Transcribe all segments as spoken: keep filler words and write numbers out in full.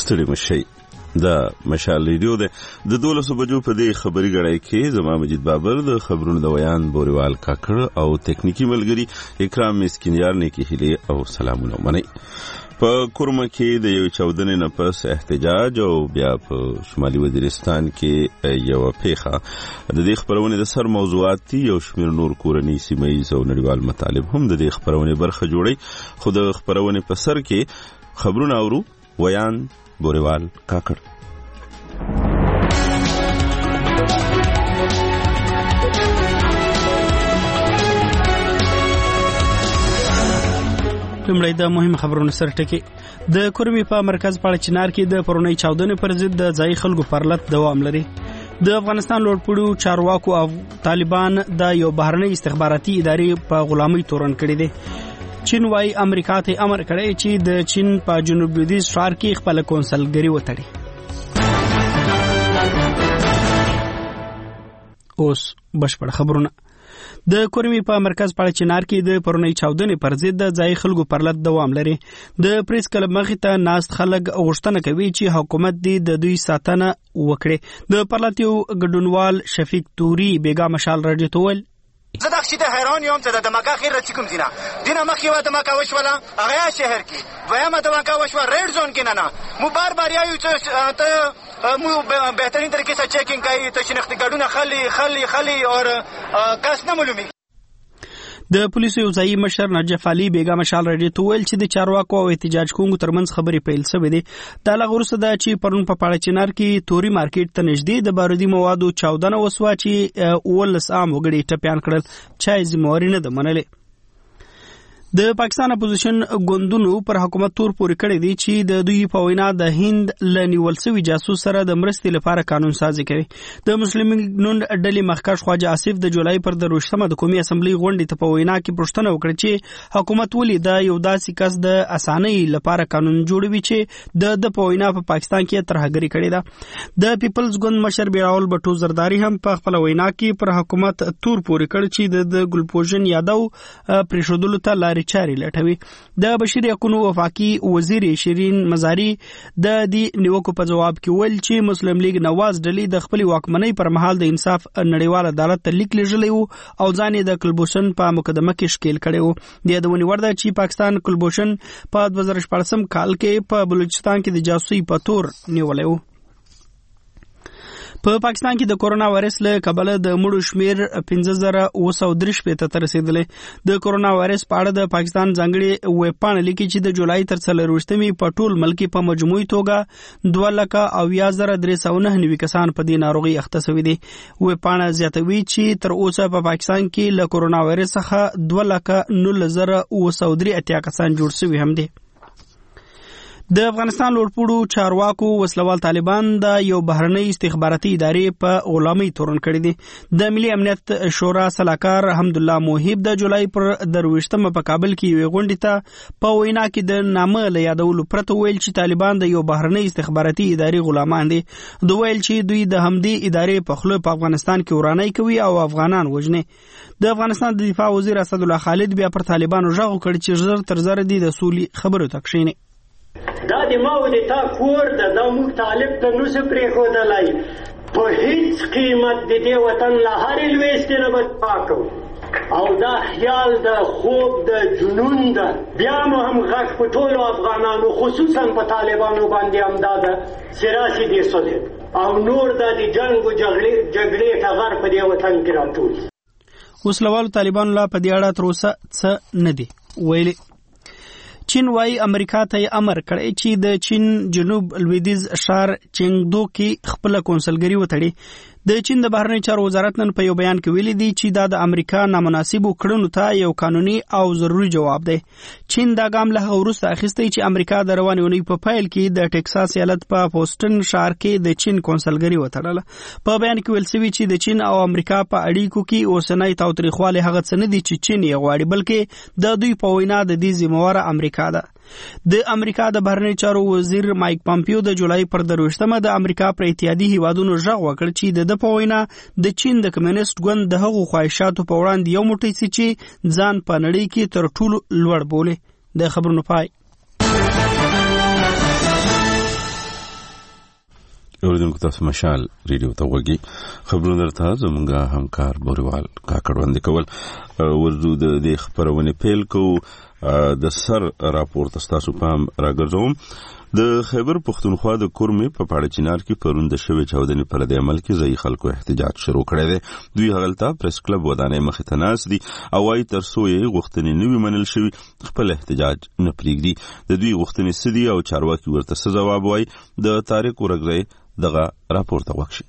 ستړي مشي دا مشال ریډیو ده د دولسو بجو په دې خبري غړای کې زما مجید بابر د خبرونو د ویان بوریوال کاکړ او تکنیکی ملګری اکرام مسکینیار نه کې هلي او سلامونه منئ. په کورما کې د یو چودنې نه پس احتجاج او بیا په شمالي وزیرستان کې یو پیښه د دې خبرونه د سر موضوعات دي. یو شمېر نور کورنۍ سیمایي او نړیوال مطالب هم د دې خبرونه برخه جوړي. خو د خبرونه په سر کې خبرونه اورو ویان بوریوال کاکړ. لمړی د مهم خبرونو سره ټکی. د کورمي په مرکز پاړه چنار کې د پرونی چاودنې پر ضد د ځای خلکو پرلط دوام لري. د افغانستان لوړپوړو چارواکو او طالبان د یو بهرنۍ استخباراتي ادارې په غلامۍ تورن کړي دي. چین وايي امریکا ته امر کړی چې د چین په جنوب لویدیځ ښار کې خپل کونسلګري وتړي. اوس بشپړ خبرونه. د کورمي په مرکز پاړه چنار کې د پرونی چاودنې پر ضد د ځای خلکو پرلط دوام لري. د پریس کلب مخې ته ناست خلک غوښتنه کوي چې حکومت دې د دوی ساتنه وکړي. د پرلط یو ګډونوال شفیق توري بیګا مشال راډیو ته ویل زه د شي ته حیران یم چې د دمکا خیر رچ کوم دینه دینه مخې و دمکا وشوله هغه شهر کې دویمه دمکا وشوه ریډ زون کې نه نه مو بار بار یایو چې ته مو بهترین طریقې سره چیکینګ کوي ته شناختی کارتونه خلی خلی خلی او کس نه معلومي. د پولیسو یو ځایي مشر نجف علي بیګا مشال راډیو ته ویل چې د چارواکو او احتجاج کوونکو ترمنځ خبرې پیل شوې دي. دا له وروسته ده چې پرون په پاړه چنار کې توري مارکیټ ته نږدې د بارودي موادو چاودنه وسوه چې اوولس عام وګړي ټپیان کړل. چا یې ذمهواري نه ده منلې. د پاکستان اپوزیشن ګوندونو پر حکومت تور پورې کړی دی چې د دوی په وینا د هند له نیول شوي جاسوس سره د مرستې لپاره قانون سازي کوي. د مسلم نون ډلې مخکښ خواجه آصف د جولای پر درویشتمه د قومي اسمبلی غونډې ته په وینا کې پوښتنه وکړه چې حکومت ولې د یو داسې کس د اسانۍ لپاره قانون جوړوي چې د د په وینا په پاکستان کې ترهګري کړې ده. د پیپلز ګوند مشر بیراول بټو زرداری هم په خپل وینا کې پر حکومت تور پورې کړ چې د ګلپوژن یادو پریښودلو ته لارې چاري لټوي. د بشیر یقونو وفاقي وزیر شیرین مزاری د دې نیوکو په جواب کې ویل چې مسلم لیگ نواز ډلې د خپل واکمنۍ پر مهال د انصاف نړیوال عدالت ته لیک لېږلی وو او ځان یې د کلبوشن په مقدمه کې ښکیل کړی وو. د یادونې وړ ده چې پاکستان کلبوشن په دوه زره شپاړسم کال کې په بلوچستان کې د جاسوسي په تور نیولی وو. په پاکستان کې د کورونا وایرس له کبله د مړو شمیر پنځه زره اوه سوه درې شپېته ته رسېدلی. د کورونا وایرس په اړه د پاکستان ځانګړې ویبپاڼه لیکي چې د جولای تر څلرویشتمې په ټول ملک په مجموعي توګه دوه لکه اویا زره درې سوه نهه نوي کسان په دې ناروغۍ اخته شوي دي. ویبپاڼه زیاتوي چې تر اوسه په پاکستان کې له کورونا وایرس څخه دوه لکه نولس زره اوه سوه درې اتیا کسان جوړ شوي هم دي. د افغانستان لوړپوړو چارواکو وسلوال طالبان د یو بهرنۍ استخباراتي ادارې په غلامۍ تورن کړي دي. د ملي امنیت شورا سلاکار حمدالله موهب د جولای پر درویشتمه په کابل کې یوې غونډې ته په وینا کې د نامه له یادولو پرته ویل چې طالبان د یو بهرنۍ استخباراتي ادارې غلامان دي. دوی ویل چې دوی د همدې ادارې په خوله په افغانستان کې ورانۍ کوي او افغانان وژني. د افغانستان د دفاع وزیر اسدالله خالد بیا پر طالبانو غږ وکړ چې زر تر زر دي د سولې خبرو ته کښیني. دا د ما و د تا کور ده دا موږ طالب ته نوسه پرېښودلی په هیڅ قیمت د دې وطن له هرې لویستې نه به دفاع کوو او دا خیال د خوب د جنون ده. بیا مو هم غږ په ټولو افغانانو خصوصا په طالبانو باندې هم دا ده چې راسي دې صلح او نور دا د جنګ و جګړې ټغر په دې وطن کې راټول. وسلوالو طالبانو لا په دې اړه تر اوسه څه نه دي ویلي. چین وايي امریکا ته امر کړی چې د چین جنوب لویدیځ ښار چنګدو کې خپل کونسلګري وتړي. د چین د بهرنی چارو وزارت نن په یو بیان کې ویلي دی چې دا د امریکا نامناسبو کړنو ته یو قانوني او ضروري جواب دی. چین دا ګام له هغه وروسته اخیستی چې امریکا د روانې اونۍ په پیل کې د ټکساس ایالت په پوسټن ښار کې د چین کونسلګري وتړله. په بیان کې ویل شوي چې د چین او امریکا په اړیکو کې اوسنی تاوتریخوالی هغه څه نه دي چې چین یې غواړي بلکې د دوی په وینا د دې ذمهواره امریکا ده. د امریکا د بهرنی چارو وزیر مایک پامپیو د جولای پر درویشتمه د امریکا پر اتحادي هیوادونو غږ وکړ چې د د په وینا د چین د کمیونست ګوند د هغو خواهشاتو په وړاندې یو موټی سي چې ځان په نړۍ کې تر ټولو لوړ بولي. د خبرونو پای. اوریدونکو تاسو مشال ریډیو ته وګورئ. خبرونه درته زموږ همکار بوریوال کاکړ وړاندې کول. ورځو د دې خبرونه پیل کوو. د سر راپور تاسو پام راګرځوم. د خیبر پښتونخوا د کورمې په پاړه چنار کې پرون د شوې چاودنې پر د عمل کې ځای خلکو احتجاج شروع کړی دی. دوی هغلته پریس کلب ودانۍ مخې ته ناست دي او وايي تر څو یې غوښتنې نه وي منل شوي خپل احتجاج نه پرېږدي. د دوی غوښتنې څه دي او چارواکي ورته څه ځواب وایي د طارق ورګزی دغه راپور ته وکړي.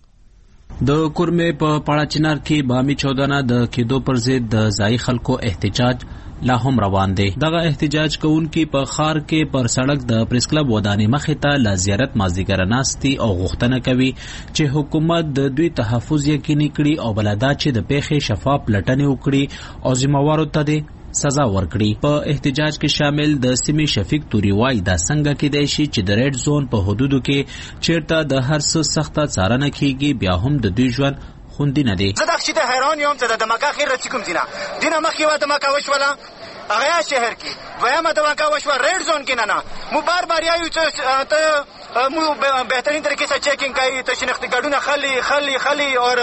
د کورمې په پاړه چنار کې بامي چودنه د کېدو پر ضد د ځای خلکو احتجاج لا هم روان دی. دغه احتجاج کوونکي په خار کې پر سړک د پریس کلب ودانۍ مخې ته لا زیارت مازدیګر ناستي او غوښتنه کوي چې حکومت د دوی تحفظ یقیني کړي او بلدا چې د پیښې شفاف پلټنې وکړي او ذمہوارو ته سزا ورکړي. په احتجاج کې شامل د سیمې شفیق توري وای دا څنګه کېدای شي چې د ریډ زون په حدودو کې چیرته د هر څه سخته څارنه کیږي بیا هم د دوی ژوند خوندي نه دی. زه دغه چې حیران یم چې د مکه خیر رچ کوم دینه دینه مخې و د مکه وشوله هغه شهر کې دویمه د مکه وشوه ریډ زون کې نه نه مو بار بار یایو چې ته مو بهترین طریقې سره چیکینګ کوي ته شناختی کارډونه خلی خلی خلی اور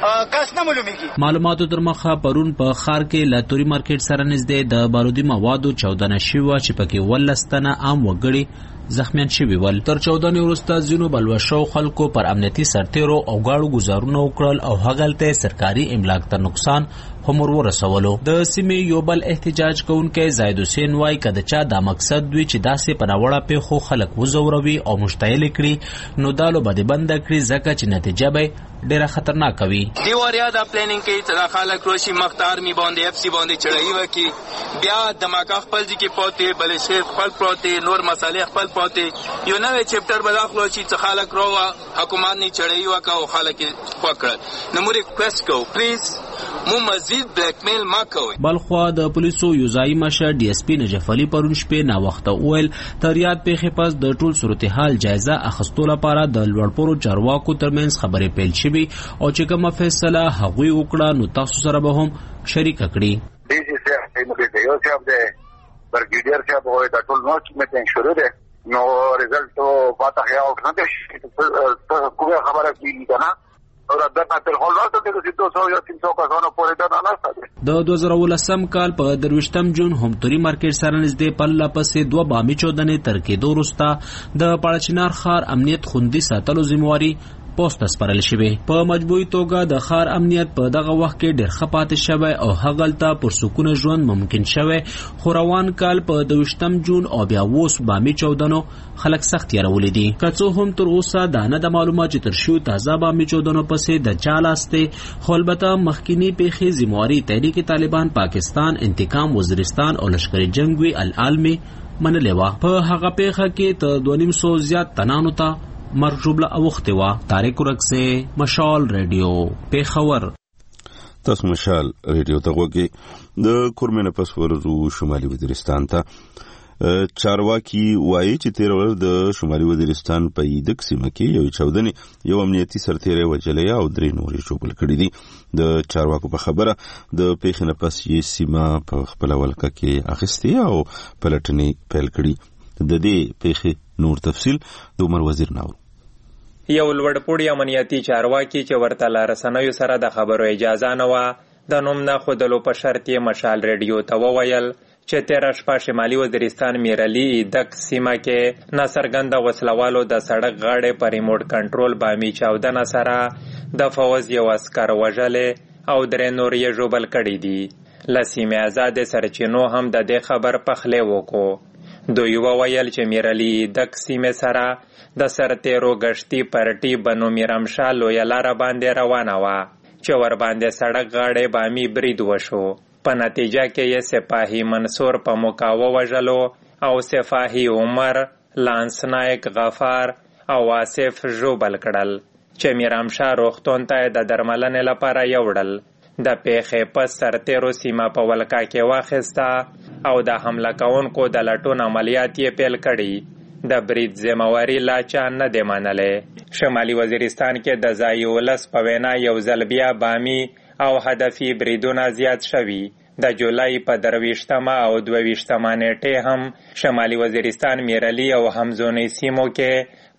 کس نه معلومیږي. معلوماتو تر مخه پرون په خار کې لاتوري مارکیټ سره نږدې د بارودي موادو چودنه شوه چې پکې ولستنه عام وګړي زخمیان شوي ول. تر چودنې وروسته ځینو بلوشو خلکو پر امنیتي سرتیرو او گاړو گزارونه وکړل او هغلته سرکاري املاک ته نقصان هم ورسولو. د سیمې یو بل احتجاج کوونکی زاید حسین وای کده چا دا مقصد دوی چې داسې په ناوړه پیښو خلک وزوروي او مشتعل کړي نو دالو باندې بند کړي ځکه چې نتیجه به ډیره خطرناک وي. دی واریا دا پلانینګ کوي چې دا خلک روشي مختار می باندې اف سی باندې چړای وکي بیا دماغ خپل ځکه پاتې بلې شیر خپل پاتې نور مسالې خپل پاتې یو نوې چپټر بداخلو چې خلک روه حکومت نه چړای وکاو خلک وکړل. نو موږ ریکوست کوو پلیز مو مزید بلیک میل ما کوي. بلخوا د پولیسو یوزای مشر ډي اس پی نجف علي پرون شپې نا وخت اول تریاد پیښې پس د ټول صورتحال جایزه اخستو لپاره د لوړپوړو چارواکو ترمنځ خبرې پیل شوې او چې کومه فیصله هغوی وکړه نو تاسو سره به هم شریک کړي. ډي سي صاحب د یو صاحب د برګیډیر صاحب وای د ټول نو چې مې شروع ده نو ریزلټ او پاته یا او نه ده کومه خبره کیږي کنه د دوه زره ولسم کال په درویشتم جون همتوري مارکیټ سره نږدې پله پسې دوه بامي چودنې تر کېدو وروسته د پاړه چنار ښار امنیت خوندي ساتلو ذمہواري پوسټ سپارل شوی. په مجبوري توګه د ښار امنیت په دغه وخت کې ډېر ښه پاتې شوی او هغلته پرسکونه ژوند ممکن شوی. خو روان کال په دویشتم جون او بیا اوس بامي چودنو خلک سخت یارولې دي. که څه هم تر اوسه دا نه د معلومات چې تر شو تازه بامي چودنو پسې د چا لاس دی خو البته مخکینی پیښې ذمہواري تحریک طالبان پاکستان انتقام وزیرستان او لشکري جنگ وی العالمي منلې وه. په هغه پیښه کې تر دوه نیم سوه زیات تنانو ته مرګ ژوبله اوښتې وه. طارق ورګزی مشال ریډیو پیښور. تاسو مشال ریډیو ته وګورئ. د کورمې نه پس ورځو شمالي وزیرستان ته چارواکي وایي چې تیر ورځ د شمالي وزیرستان په ایدک سیمه کې یو چاودنې یو امنیتي سرتیری وجلی او درې نورې ژوبل کړي دي. د چارواکو په خبره د پیښې نه پس یې سیمه په خپله ولکه کې اخیستې او پلټنې پیل کړي. د دې پیښې نور تفصیل د عمر وزیر ناورو. یو لوړپوړی امنیتي چارواکي چې ورته لا رسنیو سره د خبرو اجازه نه وه د نوم نه ښودلو په شرط یې مشال ریډیو ته وویل چې تېره شپه شمالي وزیرستان میرعلي ایدک سیمه کې ناڅرګنده وسلوالو د سړک غاړې په ریموټ کنټرول بامي چاودنه سره د فوز یو عسکر وژلې او درې نور یې ژوبل کړي دي. له سیمې ازادې سرچینو هم د دې خبر پخلی وکړو. دوی وویل چې میرعلي ایدک سیمې سره د سرتیرو گشتي پرټي بنو میرمشاه لویه لاره باندې روانه وه چې ور باندې سړک غاړې بامي برید وشو. په نتیجه کې یې سپاهي منصور په موقع ووژلو او سپاهي عمر، لانس نایک غفار او آصف ژوبل کړل چې میرمشاه روغتون ته د درملنې لپاره یوړل. د پیښې پس سرتیرو سیمه په ولکه کې واخیسته او د حمله کوونکو د لټون عملیات یې پیل کړي. د برید ذمہواري لا چا نه دی منلی. شمالي وزیرستان کې د ځایي ولس په وینا یو ځل بیا بامي او هدفي بریدونه زیات شوي. د جولای په درویشتمه او دوه ویشتمه نیټې هم شمالي وزیرستان میرعلي او همزونې سیمو کې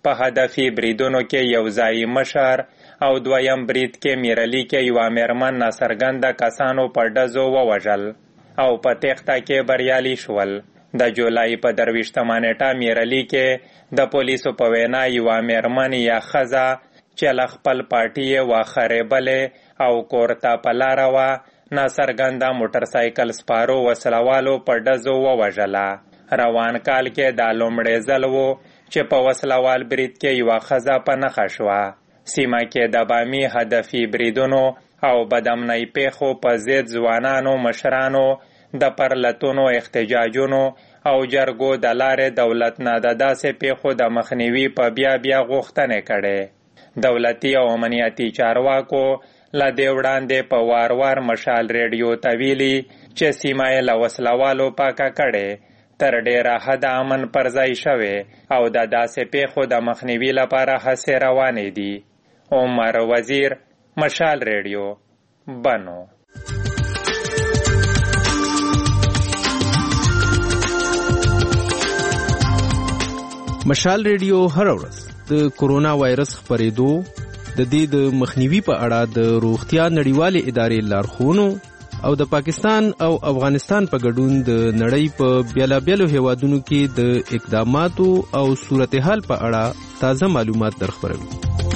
په هدفي بریدونو کې یو ځایي مشر او دویم برید کې میرعلي کې یوه میرمن ناڅرګنده کسانو په ډزو ووژل او په تېښته کې بریالي شول. د جولای په درویشتمه نیټه میرعلي کې د پولیسو په وینا یوه میرمن یا ښځه چې له خپل پاټي یې وخریبلې او کور ته په لاره وه ناڅرګنده موټرسایکل سپارو وسلوالو په ډزو ووژله. روان کال کې دا لومړی ځل و چې په وسلوال برید کې یوه ښځه په نښه شوه. سیمه کې د بامي هدفي بریدونو او بدامنۍ پیښو په ضد ځوانانو مشرانو د پرلتونو احتجاجونو او جرګو د لارې دولت نه د داسې پیښو د مخنیوي په بیا بیا غوښتنې کړې. دولتي او امنیتي چارواکو له دې وړاندې په وار وار مشال ریډیو ته ویلي چې سیمه یې له وسلوالو پاکه کړې، تر ډیره حد امن پر ځای شوی او د داسې پیښو د مخنیوي لپاره هڅې روانې دي. عمر وزیر، مشال ریډیو، بنو. مشال ریډیو هر ورځ د کورونا وایرس خپرېدو د دې د مخنیوي په اړه د روغتیا نړیوالې ادارې لارښوونو او د پاکستان او افغانستان په ګډون د نړۍ په بیلابیلو هیوادونو کې د اقداماتو او صورتحال په اړه تازه معلومات درخبروي.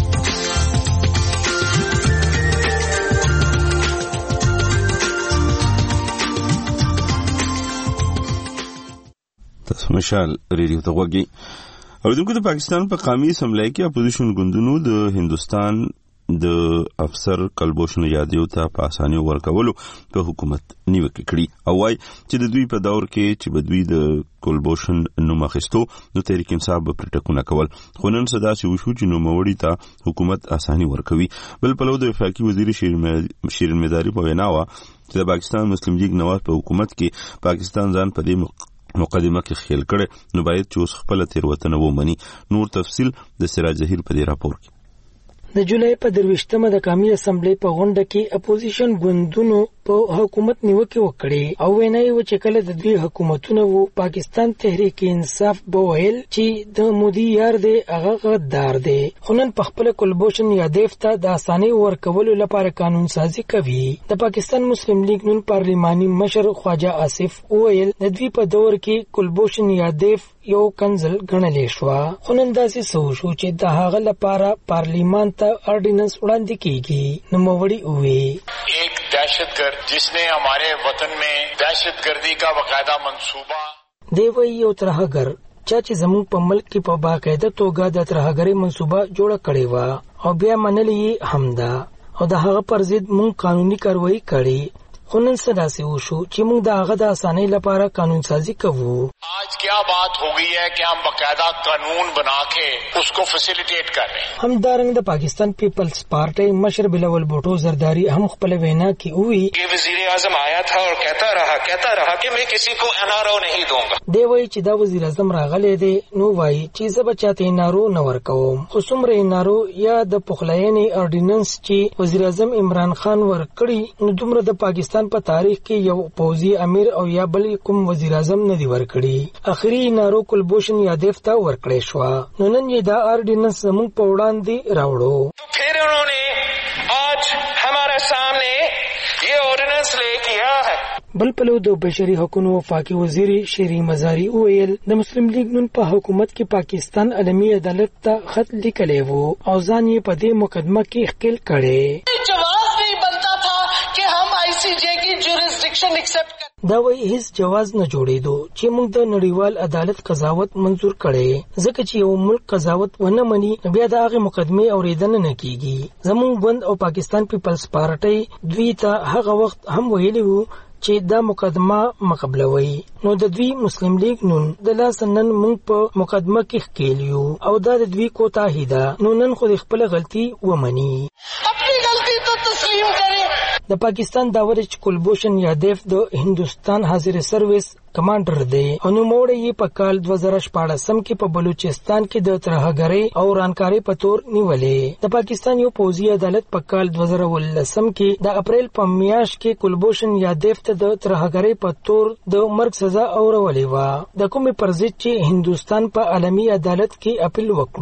تاسو مشال ریډیو ته غوږی. اوریدونکو، د پاکستان په قومي اسمبلی کې اپوزیشن ګوندونو د هندوستان د افسر کلبوشن یادیو ته په اسانۍ ورکولو په حکومت نیوکه کړي او وايي چې د دوی په دور کې چې بدوی د کلبوشن نوم اخیستو نو تحریک انصاف به پرټکونه کول، خو نن څه داسې وشو چې نوموړي ته حکومت اسانۍ ورکوي. بل پلو د وفاقي وزیر شیرین مداري په وینا وه چې د پاکستان مسلم لیگ نواز په حکومت کې پاکستان ځان په دې مقدمه کې خیل کړي نو باید چې اوس خپله تېروتنه ومني. نور تفصیل د سراج ظهیر په دې راپور کې. د جولای په درویشتمه د قومي اسمبلی په غونډه کې اپوزیشن ګوندونو په حکومت نیوکه وکړې او وینای و چې کله د دوی حکومتونه وو پاکستان تحریک انصاف به ویل چې د مودي یار دی هغه غدار دی، خو نن په خپل کلبوشن یادیف ته د اسانۍ ورکولو لپاره قانون سازي کوي. د پاکستان مسلم لیگ نن پارلیماني مشر خواجه آصف ویل د دوی په دور کې کلبوشن یادیف یو کنزل ګڼلې شوه، خو نن داسې څه وشو چې د هغه لپاره پارلیمان ته آرډیننس وړاندې کیږي. نوموړي وویل ایک دہشتگرد جس نے ہمارے وطن میں دہشت گردی کا باقاعدہ منصوبہ دی وی یو ترهګر چا چې زموږ په ملک کې په باقاعده توګه د ترهګرۍ منصوبه جوړه کړې وه او بیا منلې هم ده او د هغه پر ضد موږ قانوني کاروایی کړې، خو نن څه داسې وشو چې موږ د هغه د اسانۍ لپاره قانون سازي کوو. آج کیا بات ہو گئی ہے کہ ہم باقاعدہ قانون بنا کے اس کو فیسیلیٹیٹ کر رہے ہیں. همدارنګه د پاکستان پیپلز پارٹی مشر بلاول بھٹو زرداری هم خپل وینا کې وی یہ وزیر اعظم آیا تھا اور کہتا رہا کہتا رہا کہ میں کسی کو این آر او نہیں دوں گا. دی وی چې دا وزیر اعظم راغلی دی نو وای چې زه به چاته این آر او نه ورکوم، خو څومره این آر او یا د پخلاینې آرډیننس چې وزیر اعظم عمران خان ورکړي نو دومره د پاکستان په تاریخ کې یو پوځي امیر او یا بل کوم وزیر اعظم نه دی ورکړي. اخري نارو کلبوشن یادیف ته ورکړې شو، نو نن یې دا آرډیننس زموږ په وړاندې راوړو. پھر انہوں نے آج ہمارے سامنے یہ آرڈیننس لے کیا ہے. بل پلو د بشري حقوقو وفاقي وزیر شیرین مزاری ویل د مسلم لیگ نن په حکومت کې پاکستان عالمي عدالت ته خط لیکلی وو او ځان یې په دې مقدمه کې ښکیل کړی. جواز نہیں بنتا تھا کہ ہم آئی سی جے کی جورسڈکشن ایکسپٹ کریں. دا وی هیڅ جواز نه جوړېدو چې موږ د نړیوال عدالت قضاوت منظور کړي، ځکه چې یو ملک قضاوت ونه مني بیا د هغه مقدمه اوریدنه نه کیږي. زموږ ګوند او پاکستان پیپلز پارټي دوی ته هغه وخت هم ویلي وو چې دا مقدمه مقبلوي، نو د دوی مسلم لیگ نن د لاس نن موږ په مقدمه کې ښکیل یو او دا د دوی کوتاهي ده، نو نن خو د خپل غلطي ومني، خپل غلطي ته تسلیم کړي. د پاکستان داورچ کلبوشن یادیف د هندوستان حاضر سروس کمانډر دی او نوموړی یې په کال دوه زره شپاړسم کې په بلوچستان کې د ترهګرۍ او رانکارۍ په تور نیولې. د پاکستان یو پوځي عدالت په کال دوه زره ولسم کې د اپریل په میاشت کې کلبوشن یادیف ته د ترهګرۍ په تور د مرګ سزا اورولې وه، د کومې پر ضد چې هندوستان په عالمي عدالت کې اپیل وکړو.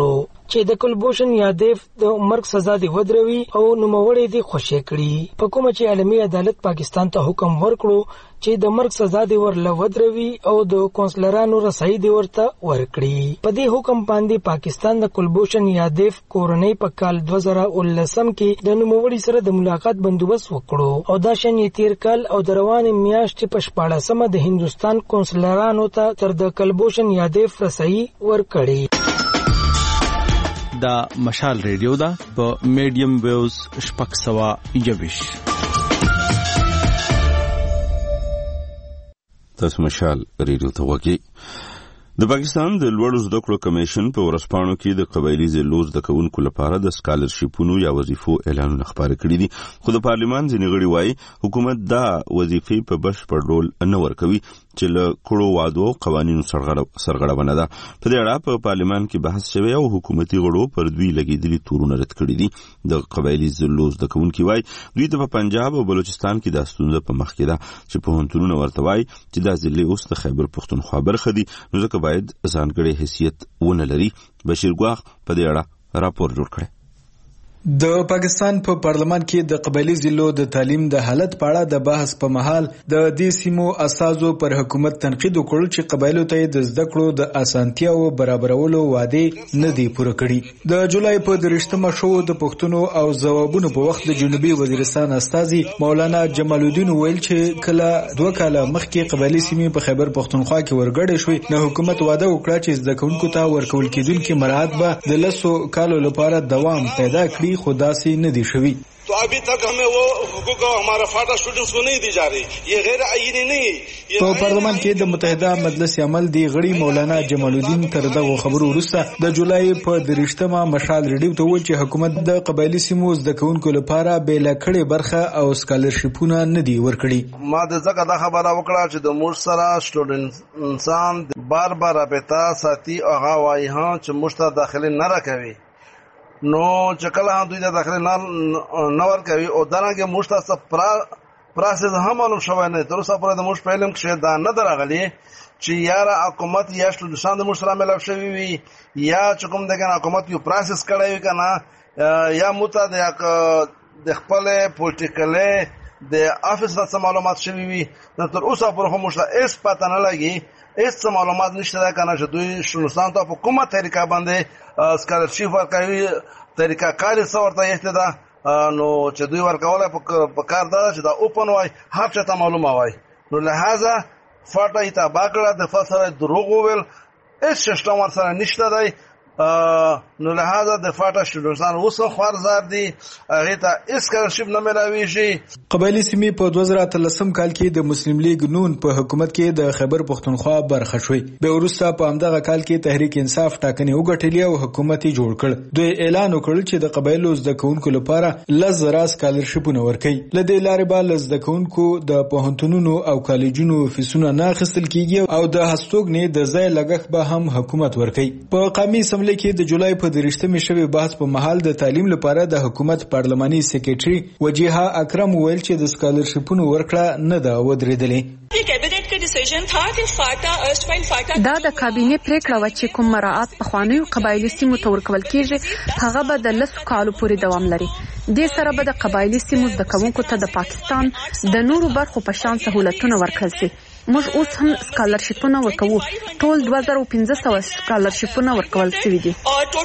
چې د کلبوشن یادیف د مرګ سزا دی ودروي او نوموړی دی خوشی کړي. په کومه چې عالمي عدالت پاکستان ته حکم ورکړو چې د مرګ سزا دی ورله ودروي او د کونسلرانو رسایي دی ورته ورکړي. په دې حکم باندې پاکستان د کلبوشن یادیف کورنۍ په کال دوه زره ولسم کې د نوموړي سره د ملاقات بندوبست وکړو او دا شن یې تیر کال او د روانې میاشتې په شپاړسمه د هندوستان کونسلرانو ته تر د کلبوشن یادیف رسایي ورکړي. دا مشال ریډیو دا په میډیم ویوز شپږ سوه یویش. تاسو مشال ریډیو ته وګورئ. د پاکستان د لوړو زده کړو کمیشن په ورځپاڼو کې د قبایلي ضلعو زده کوونکو لپاره د سکالرشیپونو یا وظیفو اعلانونه خپاره کړي دي، خو د پارلیمان ځینې غړي وایي حکومت دا وظیفې په بشپړ ډول نه ورکوي چې له کړو وعدو او قوانینو سرغړونه ده. په دې اړه په پارلیمان کې بحث شوی او حکومتي غړو پر دوی لګېدلي تورونه رد کړي دي. د قبایلي ضلعو زده کوونکي وایي دوی ته په پنجاب او بلوچستان کې دا ستونزه په مخ کې ده چې پوهنتونونه ورته وایي چې دا ضلعې اوس د خیبر پښتونخوا برخه دي، نو ځکه باید ځانګړی حیثیت ونه لري. بشیر ګواخ په دې اړه راپور جوړ کړی. د پاکستان په پارلمان کې د قبایلي ضلعو د تعلیم د حالت په اړه د بحث په مهال د دې سیمو اساسو پر حکومت تنقید وکړ چې قبایلو ته د زده کړو د اسانتیاو برابرولو وعده نه دی پوره کړي. د جولای په درشتمه شو د پښتنو او ځوابونو په وخت د جنوبي وزیرستان استازي مولانا جمال الدین ویل چې کله دوه کاله مخکې قبایلي سیمې په خیبر پښتونخوا کې ورګړې شوې، نو حکومت وعده وکړه چې زده کوونکو ته ورکول کېدونکي مراعات به د لسو کالو لپاره دوام پیدا کړي، خو داسې نه دي شوي. तो अभी तक हमें वो हुकूक हमारा फाटा स्टूडेंट्स को नहीं दी जा रही, ये गैर आईनी नहीं. په پارلمان کې د متحده مجلس عمل دی غړي مولانا جمال الدین تر دغه خبرو وروسته د جولای په درشتمه مشال ریډیو ته ویل چې حکومت د قبایلي سیمو زده کوونکو لپاره بیل کړي برخه او سکالرشیپونه نه دی ورکړي. ما د ځکه دا خبره وکړه چې د موږ سره سټوډنټ انسان بار بار رابطه ساتي او هغه وایي چې موږ ته داخلي نه راکوي، نو چې کله هم دوی ته داخلي نه ورکوي او دارنګه موږ ته پروسس هم معلوم شوی نه. تر اوسه پورې د موږ په علم کې دا نه درغلي چې یاره حکومت یا سټوډنټان د موږ سره ملګری شوي وي یا چې کوم دغه حکومت یو پروسس کړی وي کنه یا موته د خپل پولیټیکل د افیس د معلومات شوي وي. تر اوسه پورې هم موږ ته هیڅ پته نه لګي، هیڅ معلومات نشته ده کنه چې دوی سټوډنټان ته په کومه طریقه باندې سکالرشیپ ورکوي، طریقه کار یې څه ورته یسته ده، نو چې دوی ورکولی په کار ده چې دا اوپن وای هر چا ته معلومه وای. نو لهذا فاټه یې تباه کړه، د فصل سره دروغ وویل، هیڅ سیسټم ورسره نشته دی. نو لهذا د فاټه سټوډنټان اوس خوارزار دي، هغې ته هېڅ سکالرشیپ نه میلاویږي. قبایلي سیمې په دوه زره اتلسم کال کې د مسلم لیگ نون په حکومت کې د خیبر پښتونخوا برخه شوې. بیا وروسته په همدغه کال کې تحریک انصاف ټاکنې وګټلې او حکومت یې جوړ کړ. دوی اعلان وکړ چې د قبایلو زده کوونکو لپاره لس زره سکالرشیپونه ورکوي. له دې لارې به له زده کوونکو د پوهنتونونو او کالجونو فیسونه نه اخیستل کېږي او د هستوګنې د ځای لګښت به هم حکومت ورکوي. په قومي اسمبلۍ کې د جولای په درشتمې شوی بحث په مهال د تعلیم لپاره د حکومت پارلماني سیکریټري وجیها اکرم ویل چې د سکالرشیپونو ورکړه نه ده ودرېدلې. دا د کابینې پریکړه و چې کوم مراعات پخوانیو قبایلي سیمو ته ورکول کېږي هغه به د لسو کالو پورې دوام لري. دې سره به د قبایلي سیمو زده کوونکو ته د پاکستان د نورو برخو په شان سهولتونه ورکړل شي. موږ اوس هم سکالرشیپونه ورکوو. ټول دوه زره پنځه سوه سکالرشیپونه ورکول شوي دي.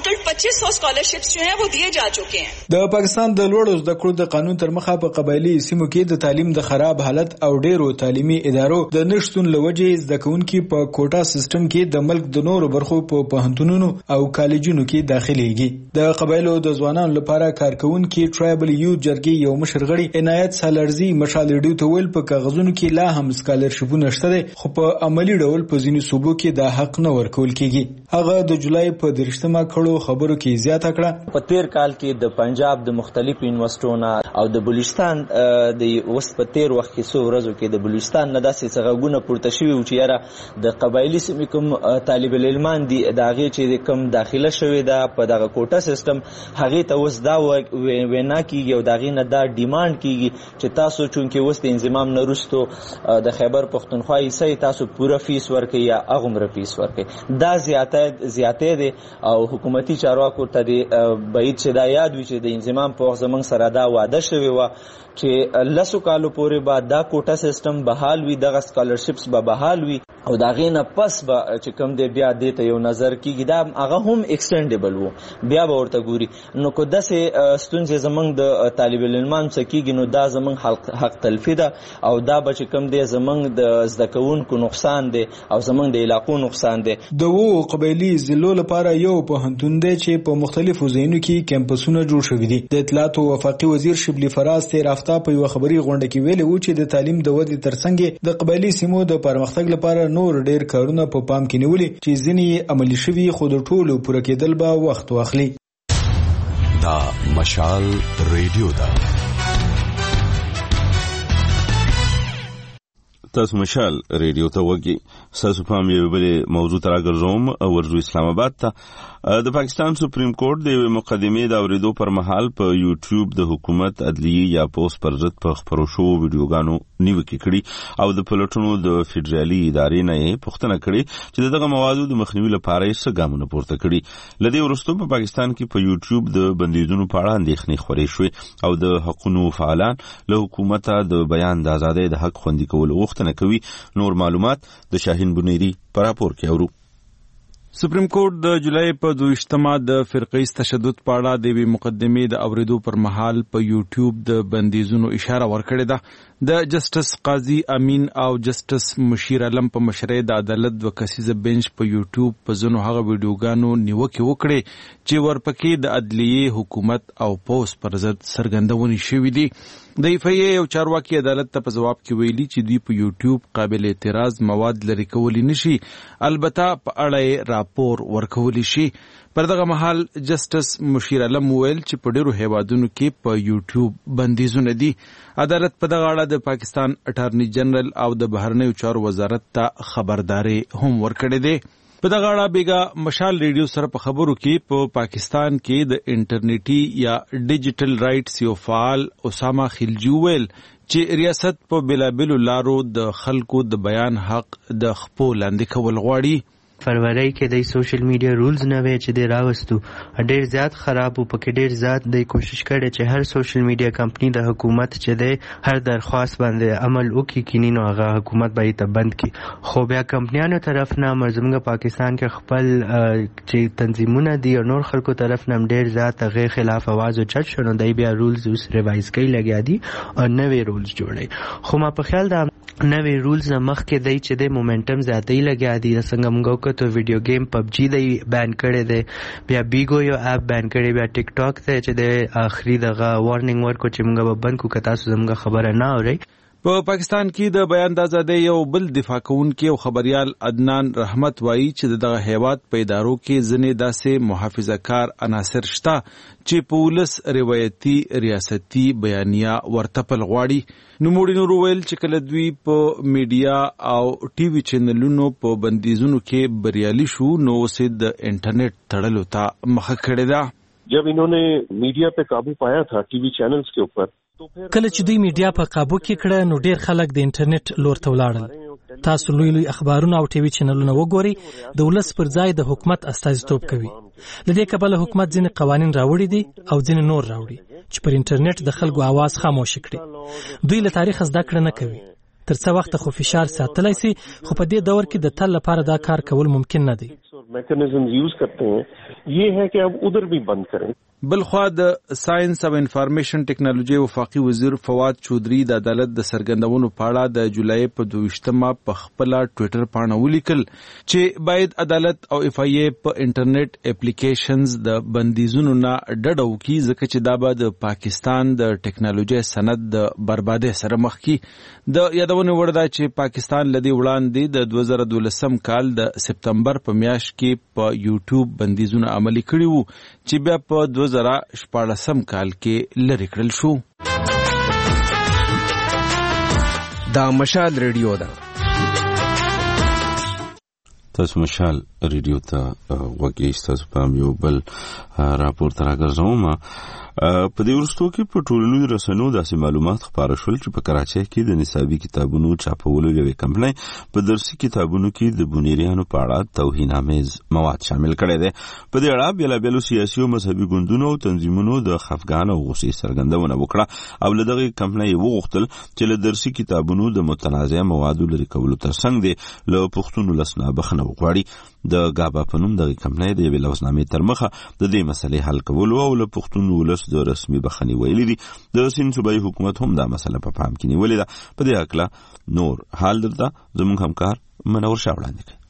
د پاکستان د لوړو زده کړو د قانون تر مخه په قبایلي سیمو کې د تعلیم د خراب حالت او ډیرو تعلیمي ادارو د نشټون لوجې زده کوونکي په کوټا سیستم کې د ملک د نورو برخو په پوهنتونونو او کالجونو کې داخليږي. د قبایلو د ځوانانو لپاره کارکونکي ټرایبل یو جرګې یو مشر غړي عنایت سالارزي مشال ریډیو ته ویل په کاغذونو کې لا هم سکالرشیپونه شته، خو په عملی ډول په ځینو صوبو کې دا حق نه ورکول کېږي. هغه د جولای په درشتمه کړو خبرو کې زیاته کړه. په تیر کال کې د پنجاب د مختلفو یونیورسيټونو او د بلوچستان د وس په تیر وخت کې څو ورځو کې د بلوچستان نه داسې څغونه پورته شوي و چې یاره د قبایلي سیمې کوم طالب العلمان دي د هغې چې کوم داخله شوې ده په دغه کوټه سیستم هغې ته اوس دا وینا کېږي او د هغې نه دا ډیمانډ کېږي چې تاسو چونکې اوس د انضمام نه وروستو د خیبر پښتونخوا تنخواه یې تاسو پوره فیس ورکړئ یا هغومره فیس ورکړئ. دا زیاتی دی او حکومتي چارواکو ته باید چې دا یاد وي چې د انضمام په وخت زموږ سره دا واده شوې وه چې لسو کالو پورې به دا کوټه سیستم بحال وي، دغه سکالرشپس به بحال وي او د هغې نه پس به چې کوم دی بیا دې ته یو نظر کېږي، دا هغه هم ایکسټینډیبل وو، بیا به ورته ګوري. نو که داسې ستونزې زموږ د طالب العلمانو څه کېږي نو دا زموږ حق تلفي ده او دا به چې کوم دی زموږ د زده کوونکو نقصان دی او زموږ د علاقو نقصان دی. د اوو قبایلي ضلعو لپاره یو پوهنتون دی چې په مختلفو ځایونو کې کیمپسونه جوړ شوي دي. د اطلاعاتو وفاقي وزیر شبلی فراز تیر هفته په یوه خبري غونډه کې ویلي وو چې د تعلیم د ودې ترڅنګ د قبایلي سیمو د پرمختګ لپاره نور ډېر کارونه په پام کې نیولي چې ځینې عملي شوي خو د ټولو پوره کېدل به وخت واخلي. دا مشال ریډیو ده. تاسو مشال ریډیو ته وګورئ. تاسو په یو بل موضوع تر راګرځوم او ورځو اسلام آباد ته. د پاکستان سپریم کورټ د مقدمې د اوریدو پر مهال په یوټیوب د حکومت عدلیه یا پوسټ پر ضد په خبرو شو ویډیوګانو نیوکه کړي او د پلټونو د فدرالي ادارې نه یې پوښتنه کړې چې دغه موادو د مخنیوي لپاره یې څه ګامونه پورته کړي. لدې وروسته په پاکستان کې په یوټیوب د بندیزونو په اړه اندېښنې خورې شوې او د حقوقو فعالان له حکومت د بیان د ازادۍ د حق خوندي کولو غوښتنه کوي. نور معلومات د شاهین بنيري په راپور کې اورو. سپریم کورټ د جولای په دویشتمه د فرقیز تشدد په اړه د یوې مقدمې د اوریدو پر مهال په یوټیوب د بندیزونو اشاره ورکړې ده. د جسټس قاضي امین او جسټس مشیر علم په مشرۍ د عدالت دوه کسیزه بنچ په یوټیوب په ځینو هغه ویډیوګانو نیوکې وکړې چې ورپکې د عدلیې، حکومت او پوس پر ضد څرګندونې شوې دي. د ایف ای یو چارواکي عدالت ته په جواب کې ویلي چې دوی په یوټیوب قابل اعتراض مواد لري کولی نشي، البته په اړه راپور ورکولی شي. پر دغه مهال جسټس مشیر علم ویل چې په ډیرو هیوادونو کې په یوټیوب بندیزونه دي. عدالت په دغه اړه د پاکستان اټارنی جنرال او د بهرنیو چارو وزارت ته خبرداري هم ورکړې ده. په دغه اړه بیګا مشال ریډیو سره په خبرو کې په پا پاکستان کې د انټرنیټي یا ډیجیټل رائټس یو فعال اسامه خلجی ویل چې ریاست په بلابلو لارو د خلکو د بیان حق د خپو لاندې کول غواړي. فروری کې د سوشل میډیا رولز نه وی چې د راوستو ډېر زیات خراب او پکې ډېر زیات د کوشش کړي چې هر سوشل میډیا کمپنی د حکومت چې د هر درخواست باندې عمل وکړي کینی نو هغه حکومت به یې بند کړي. خو بیا کمپنیانو طرف نه مرزمنګ پاکستان کې خپل چې تنظیمونه دي او نور خلکو طرف نه ډېر زیات غیر خلاف आवाज او چت شونه دی بیا رولز اوس ریوایز کوي لګیا دي او نوې رولز جوړي. خو ما په خیال دا نوې رولز مخ کې دی چې د مومنټم زیاتې لګیا دي. څنګه موږ تو ویډیو گیم پبجی دی بین کړي دی، بیا بیګو یو اپ بین کړي، بیا ټیک ټاک ته چې د اخري دغه وارنینګ ورکو چې موږ به بند کو کتا سو زموږ خبره نه اوري. په پاکستان کې د بیان د ازادۍ یو بل دفاع کوونکی او خبريال عدنان رحمت وایي چې دغه هیواد په ادارو کې ځنې داسې محافظه کار عناصر شته چې په ولس روایتي ریاستي بیانیه ورتپل غواړي. نوموړي نور ویل چې کله دوی په میډیا او ټي وي چینلونو په بندیزونو کې بریالي شو نو اوس د انټرنیټ تړلو ته مخه کړې ده. जब इन्होंने मीडिया पे काबू पाया था टीवी चैनल्स के ऊपर کله چې دوی میډیا په قابو کې کړه نو ډیر خلک د انټرنیټ لور ته ولاړل. تاسو لوی لوی اخبارونه او ټي وي چینلونه وګورئ، د ولس پر ځای د حکومت استازیتوب کوي. لدې کبله حکومت ځینې قوانین راوړي دي او ځینې نور راوړي چې پر انټرنیټ د خلکو आवाज خاموش کړي. دوی له تاریخ زده کړه نه کوي. تر څو وخت خو فشار ساتلای سي، خو په دې دور کې د تل لپاره دا کار کول ممکن نه دی. میکانیزمز یوز کرتے ہیں یہ ہے کہ اب ادھر بھی بند کریں. بلخوا د ساينس او انفارمیشن ټیکنالوژي وفاقي وزیر فواد چودري د عدالت د سرګندونو پاړه د جولای په دویشتمه په خپل ټوئیټر باندې ولیکل چې باید عدالت او اف ای ای په انټرنیټ اپلیکیشنز د بندیزونو نه ډډه وکړي ځکه چې دا به د پاکستان د ټیکنالوژي صنعت د بربادۍ سره مخ کی. د یادونه وړ ده چې پاکستان لدی وړاندې د دوه زره دولسم کال د سپتمبر په میاشت کې په یوټیوب بندیزونه عملي کړي وو چې بیا په دوه زره شپاړسم کال کې لری کړل شو. دا مشال ریډیو ده. تاسو مشال ریډیو ته وګورئ. تاسو په یو بل راپور تر راګرځوم. په دې ورستو کې په ټولنیزو رسنیو داسې معلومات خپاره شول چې په کراچۍ کې د نصابي کتابونو چاپولو یوې کمپنۍ په درسي کتابونو کې د بونیریانو په اړه توهینامیز مواد شامل کړی دی. په دې اړه بېلابېلو سیاسي او مذهبي ګوندونو او تنظیمونو د خفګان او غوسې څرګندونه وکړه او له دغې کمپنۍ وغوښتل چې له درسي کتابونو د متنازع موادو لرې کولو ترڅنګ دی له پښتون ولس نه بخښنه وغواړي. د ګابا په نوم دغې کمپنۍ د یوې لوظنامې تر مخه د دې مسلې حل کولو او له پښتون ولس د رسمي بخښنې ویلي دي. د سیند صوبایي حکومت هم دا مسله په پام کې نیولې ده. په دې هکله نور حال درته زموږ همکار منور شاه وړاندې کوي.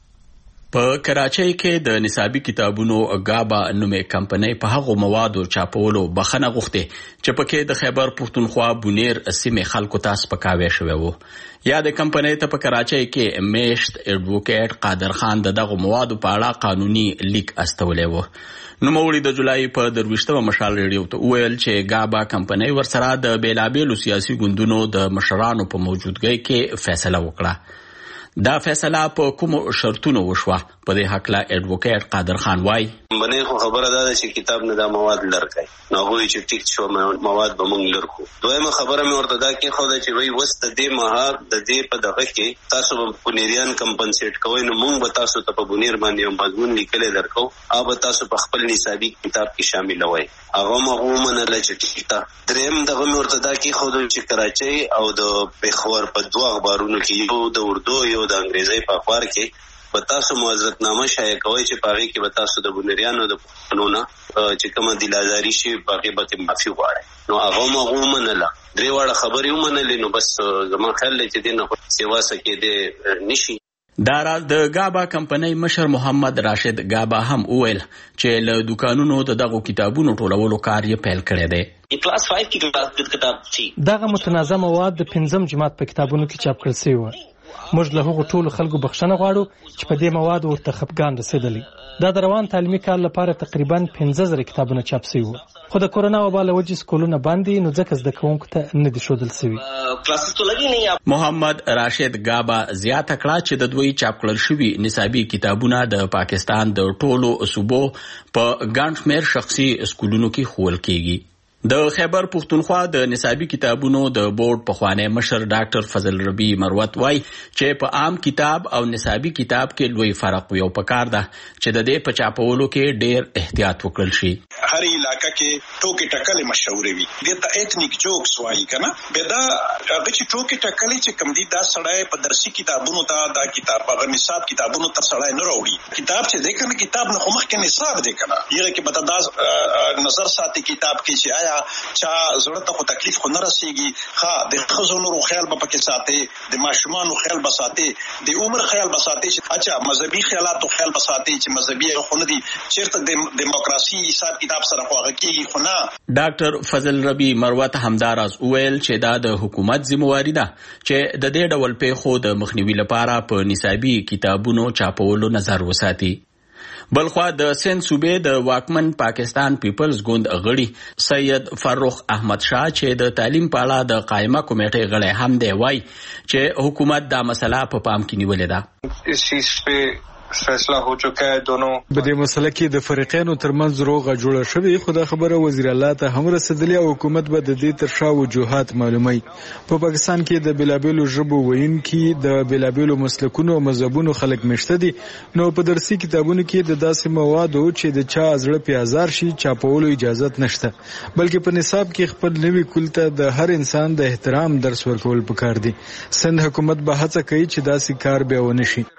په کراچۍ کې د نصابي کتابونو ګابا نومې کمپنۍ په هغو موادو چاپولو بخښنه غوښتې چې پکې د خیبر پښتونخوا بونیر سیمې خلکو ته سپکاوی شوی و. یا د کمپنۍ ته په کراچۍ کې میشت ایډوکیټ قادر خان د دغو موادو په اړه قانوني لیک استولی و. نوموړي د جولای په درویشتمه مشال ریډیو ته وویل چې ګابا کمپنۍ ورسره د بېلابېلو سیاسي ګوندونو د مشرانو په موجودګۍ کې فیصله وکړه. دا فیصله په کومو شرطونو وشوه؟ په دې هکله ایډوکیټ قادر خان وایي منې خو خبره دا ده چې کتاب نه دا مواد لرکای نو هغوی چې ټیک شو مواد به موږ لرکو. دویمه خبره مې ورته دا کېښوده چې وایي اوس د دې مهال د دې په دغه کې تاسو به بونیریان کمپنسیټ کوئ نو موږ به تاسو ته په بونیر باندې یو مضمون لیکلی درکو او به تاسو په خپل نصابي کتاب کې شاملوئ. هغه هم هغه ومنله چې ټیک ده. درېیم دغه مې ورته دا کېښوده چې کراچۍ او د پېښور په دوه اخبارونو کې یو د اردو یو د انګریزۍ په اخبار کې په تاسو معذرتنامه شایع کوئ چې په هغې کې به تاسو د بونیریانو د پښتنو نه چې کومه دلازاري شي په هغې به معافي غواړئ. نو هغه هم هغه ومنله. درې واړه خبرې ومنلې. نو بس زما خیال دی چې دې نه خو سیوا څه کېدی نشي. دا راز د ګابا کمپنۍ مشر محمد راشد ګابا هم وویل چې له دوکانونو د دغو کتابونو ټولولو کار یې پیل کړی دی. کلاس پنځه کې کتاب تھی دغه متنازع مواد د پنځم جماعت په کتابونو کې چاپ کړل شوی و. موږ له هغو ټولو خلکو بخښنه غواړو چې په دې موادو ورته خفګان رسېدلی. دا د روان تعلیمي کال لپاره تقریبا پنځه زره کتابونه چاپ شوي وو، خو د کورونا وبا له وجې سکولونه بند دي، نو ځکه زده کوونکو ته نه دي ښودل شوي. محمد راشد ګابا زیاته کړه چې د دوی چاپ کړل شوي نصابي کتابونه د پاکستان د ټولو صوبو په ګڼ شمېر شخصي سکولونو کې ښوول کېږي. د خیبر پښتونخوا د نصابي کتابونو د بورډ پخوانی مشر ډاکټر فضل ربی مروت وای چې په عام کتاب او نصابي کتاب کې لوی فرق یو پکار ده چې د دې په چاپولو کې ډېر احتیاط وکړل شي. هر علاقه کې ټوکې ټکلې مشهورې وي، دې ته ایتنیک جوکس وایي کنه. به دا هغه چې ټوکې ټکلې چې کوم دي دا سړی په درسي کتابونو ته دا کتاب هغه نصاب کتابونو ته سړی نه راوړي. کتاب چې دی کنه کتاب نه خو مخکې نصاب دی کنه، یغه کې به دا نظر ساتي کتاب کې چې آیا چا زړه ته خو تکلیف خو نه رسیږي. ها د ښځو نورو خیال به پکې ساتي، د ماشومانو خیال به ساتي، د عمر خیال به ساتي، چې اچھا مذهبي خیالاتو خیال به ساتي چې مذهبي خو نه دي چیرته د دیموکراسي حساب کتاب سره خو هغه کېږي خو نه. ډاکټر فضل ربی مروت همداراز وویل چې دا د حکومت ذمہواری ده چې د دې ډول پیښو د مخنیوي لپاره په نصابي کتابونو چاپولو نظر وساتي. بلخوا د سند صوبې د واکمن پاکستان پیپلز ګوند غړي سید فرخ احمد شاه چې د تعلیم په اړه د قائمه کمیټې غړی هم دی وای چې حکومت دا مسله په پام کې نیولې ده. اس چیز په فیصله هو چکا ہے دونوں په دې مسله کې د فریقینو ترمنځ روغه جوړه شوې، خو دا خبره وزیر الله ته هم رسیدلې او حکومت به د دې تر شا وجوهات معلوموي. په پاکستان کې د بېلابېلو ژبو ویونکي د بېلابېلو مسلکونو او مذهبونو خلک مشته دي، نو په درسي کتابونو کې د داسې موادو چې د چا زړه په ازار شي چاپولو اجازه نشته، بلکې په نصاب کې خپل نوي کول ته د هر انسان د احترام درس ورکول پکار دي. سند حکومت به هڅه کوي چې داسې کار بیا ونه شي.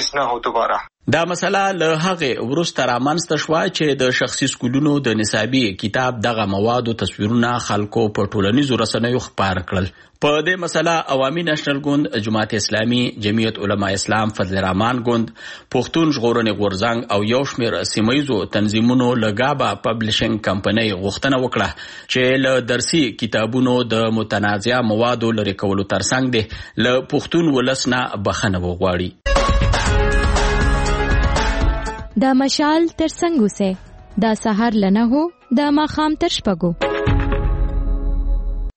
دا مسله له هغې وروسته رامنځته شوه چې د شخصي سکولونو د نصابي کتاب دغه موادو تصویرونه خلکو په ټولنیزو رسنیو خپاره کړل. په دې مسله عوامي نېشنل ګوند، جماعت اسلامي، جمعیت علما اسلام، فضل رحمان ګوند، پښتون ژغورنې غورځنګ او یو شمېر سیمه ییزو تنظیمونو له ګابا پبلشنګ کمپنۍ غوښتنه وکړه چې له درسي کتابونو د متنازع موادو لرې کولو ترڅنګ دی له پښتون ولس نه بخښنه وغواړي. دا مشال تر څنګه سه دا سحر لنه هو دا ماخام تر شپږو.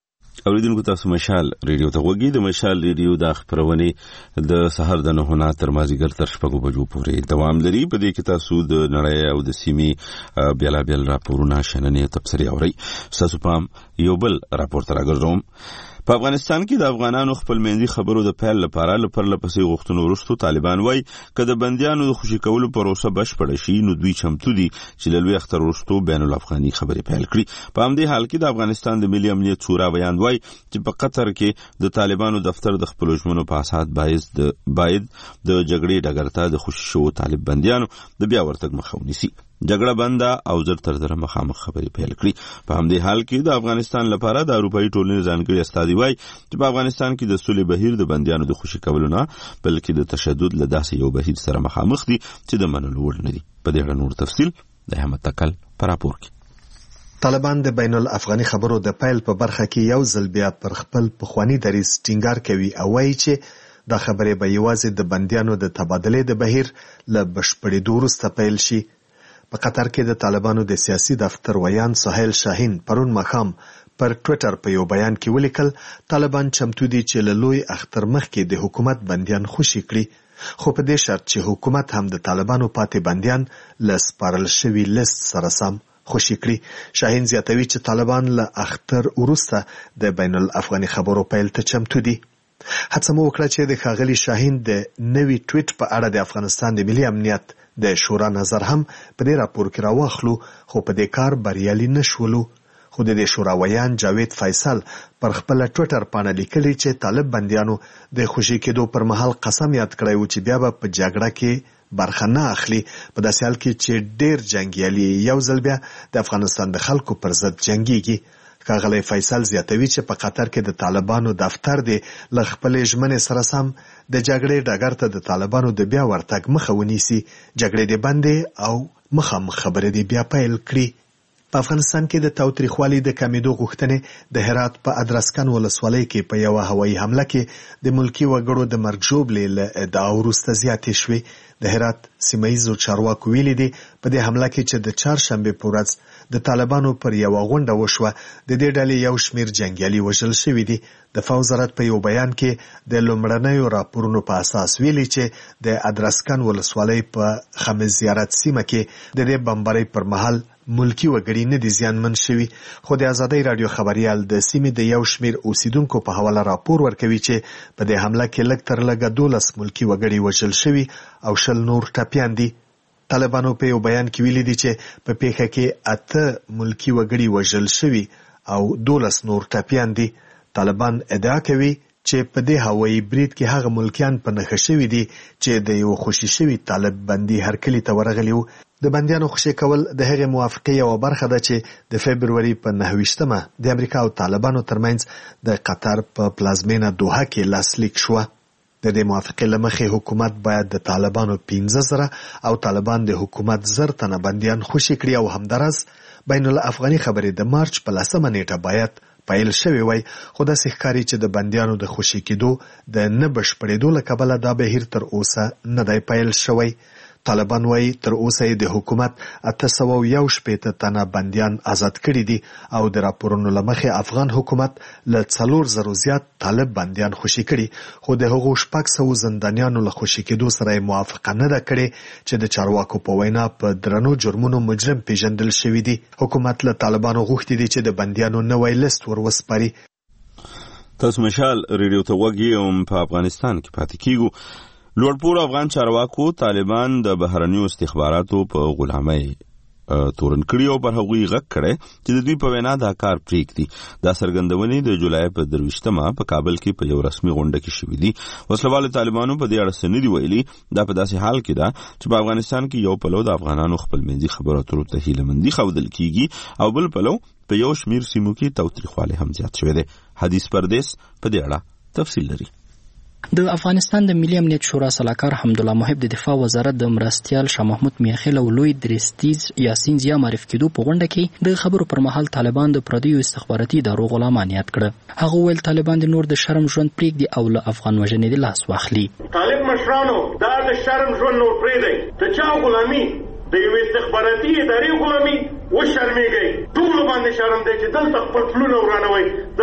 اوریدونکو تاسو مشال ریډیو ته وګورئ. د مشال ریډیو د خبرونه د سحر د نه نه تر مازیګر تر شپږو بجو پورې دوام لري. په دې کې تاسو د نړۍ او د سیمې بیل بیل راپورونه شننې تبصرې اورئ. تاسو پام یو بل راپور تر راګرځوم. په افغانستان کې د افغانانو خپلمنځي خبرو د پیل لپاره لپاره پسې غوښتنو وروسته طالبان وایي که د بندیانو د خوشي کولو پروسه بشپړه شي نو دوی چمتو دي چې له لوی اختر وروسته بین الافغاني خبرې پیل کړي. په همدې حال کې د افغانستان د ملي امنیت شورا بیان وایي چې په قطر کې د طالبانو دفتر د خپلو ژمنو په اساس باید د باید د جګړې ډګر ته د خوشي شوو طالب بندیانو د بیا ورتګ مخه ونیسي. جګړه بنده او زر تر زر مخامخ خبرې پیل کړي. په همدې حال کې د افغانستان لپاره د اروپאי ټولنې ځانګړي استازي وایي چې په افغانستان کې د سولې بهیر د بندیانو د خوشي کولو نه بلکې د تشدد له داسې یو بهیر سره مخامخ دي چې د منلو وړ نه دي. په دې اړه نور تفصیل د احمد تکل په راپور کې. طالبان د بین الافغاني خبرو د پیل په برخه کې یو ځل بیا پر خپل پخوانی دریځ ټینګار کوي او وایي چې دا خبرې به یوازې د بندیانو د تبادلې د بهیر له بشپړېدو وروسته پیل شي. په قطر کې د طالبانو د سیاسي دفتر ویان سهیل شاهین پرون ماښام پر ټویټر په یو بیان کې ولیکل طالبان چمتو دي چې له لوی اختر مخکې د حکومت بندیان خوشي کړي خو په دې شرط چې حکومت هم د طالبانو پاتې بندیان له سپارل شوي لیست سره سم خوشي کړي. شاهین زیاتوي چې طالبان له اختر وروسته د بین الافغاني خبرو پیل ته چمتو دي. هڅه مو وکړه چې د ښاغلي شاهین د نوي ټویټ په اړه د افغانستان د ملي امنیت د شورا نظر هم په دې راپور کې راوخلو خو په دې کار بریالي نشولو. خو د دې شورا ویان جاوید فیصل پر خپل ټویټر باندې لیکلي چې طالب بندیانو د خوشي کېدو پر مهال قسم یاد کړی و چې بیا به په جګړه کې برخه نه اخلي. په داسې حال کې چې ډېر جنگیالي یو ځل بیا د افغانستان د خلکو پر ضد جنگيږي. ښاغلی فیصل زیاتوي چې په قطر کې د طالبانو دفتر دی له خپلې ژمنې سره سم د جګړې ډګر ته د طالبانو د بیا ورتګ مخه ونیسي. جګړې دې بندې او مخامخ خبرې دې بیا پیل کړي. په افغانستان کې د تاوتریخوالي د کمیدو غوښتنې د هرات په ادرسکن ولسوالۍ کې په یوه هوایي حمله کې د ملکي وګړو د مرګ ژوبلې له ادعا وروسته زیاتې شوې. د هرات سیمه ییزو چارواکو ویلي دي په دې حمله کې چې د چهارشنبې په ورځ د طالبانو پر یوه غونډه وشوه د دې ډلې یو شمیر جنګیالي وژل شوي دي. دفاع وزارت په یو بیان کې د لومړنیو راپورونو په اساس ویلي چې د ادرسکن ولسوالۍ په خمس زیارت سیمه کې د دې بمبارۍ پر مهال ملکی وګړي نه دي زیانمن شوي. خو د ازادۍ رادیو خبريال د سیمې د یو شمیر اوسیدونکو په حواله راپور ورکوي چې په دې حمله کې لږ تر لږه دولس ملکی وګړي وژل شوي او شل نور ټپیان دي. طالبانو په یو بیان کې ویلي دي چې په پیښه کې اته ملکی وګړي وژل شوي او دولس نور ټپیان دي. طالبان ادعا کوي چې په دې هوایي برید کې هغه ملکیان په نښه شوي دي چې د یو خوشي شوي طالب بندي هرکلي ته ورغلي وو. د بندیانو خوشي کول د هغې موافقې یوه برخه ده چې د فبروري په نهه ویشتمه د امریکا او طالبانو ترمنځ د قطر په پلازمینه دوحه کې لاسلیک شوه. د دې موافقې له مخې حکومت باید د طالبانو پنځه زره او طالبان د حکومت زر تنه بندیان خوشي کړي او همدارس بین الافغاني خبرې د مارچ په لسمه نیټه باید پیل شوی وای. خو داسې ښکاري چې د بندیانو د خوشي کېدو د نه بشپړېدو له کبله دا بهیر تر اوسه نه دی پیل شوی. طالبان وایي تر اوسه یې د حکومت اته سوه یو شپېته تنه بندیان آزاد کړي دي او د راپورونو له مخې افغان حکومت له څلور زرو زیات طالب بندیان خوشي کړي خو د هغو شپږ سوو زندانیانو له خوشي کېدو سره یې موافقه نه ده کړې چې د چارواکو په وینا په درنو جرمونو مجرم پیژندل شوي دي. حکومت له طالبانو غوښتي دي چې د بندیانو نوی لیست ور وسپاري. تاسو مشال ریډیو ته وګورئ. په افغانستان کې پاتې کیږو. لوړپوړو افغان چارواکو طالبان د بهرنیو استخباراتو په غلامۍ تورن کړي او پر هغوی غږ کړي چې د دوی په وینا دا کار پرېږدي. دا څرګندونې د جولای په درویشتمه په کابل کې په یو رسمي غونډه کې شوې دي. وسلوالو طالبانو په دې اړه څه نه دي ویلي. دا په داسې حال کې ده چې په افغانستان کې یو پلو د افغانانو خپلمنځي خبرو اترو ته هیلهمندي ښودل کیږي او بل پلو په یو شمیر سیمو کې تاوتریخوالی هم زیات شوی دی. حدیث پردیس په دې اړه تفصیل لري. د افغانستان د ملي امنیت شورا سلاکار حمدالله محب د دفاع وزارت د مرستیال شاه محمود میاخیل او لوی درستیز یاسین زیا معرفي کېدو په غونډه کې د خبرو پر مهال طالبان د پردیو استخباراتي ادارو غلامان یاد کړه. هغه ویل طالبان د نور د شرم ژوند پرېږدي او له افغان وژنې د لاس واخلي. طالب مشرانو دا د شرم ژوند نور پرېږدئ. د چا غلامي د یو استخباراتي ادارې غلامي وشرمېږئ. ټولو باندې شرم دی چې دلته خپل پلونه ورانوئ. د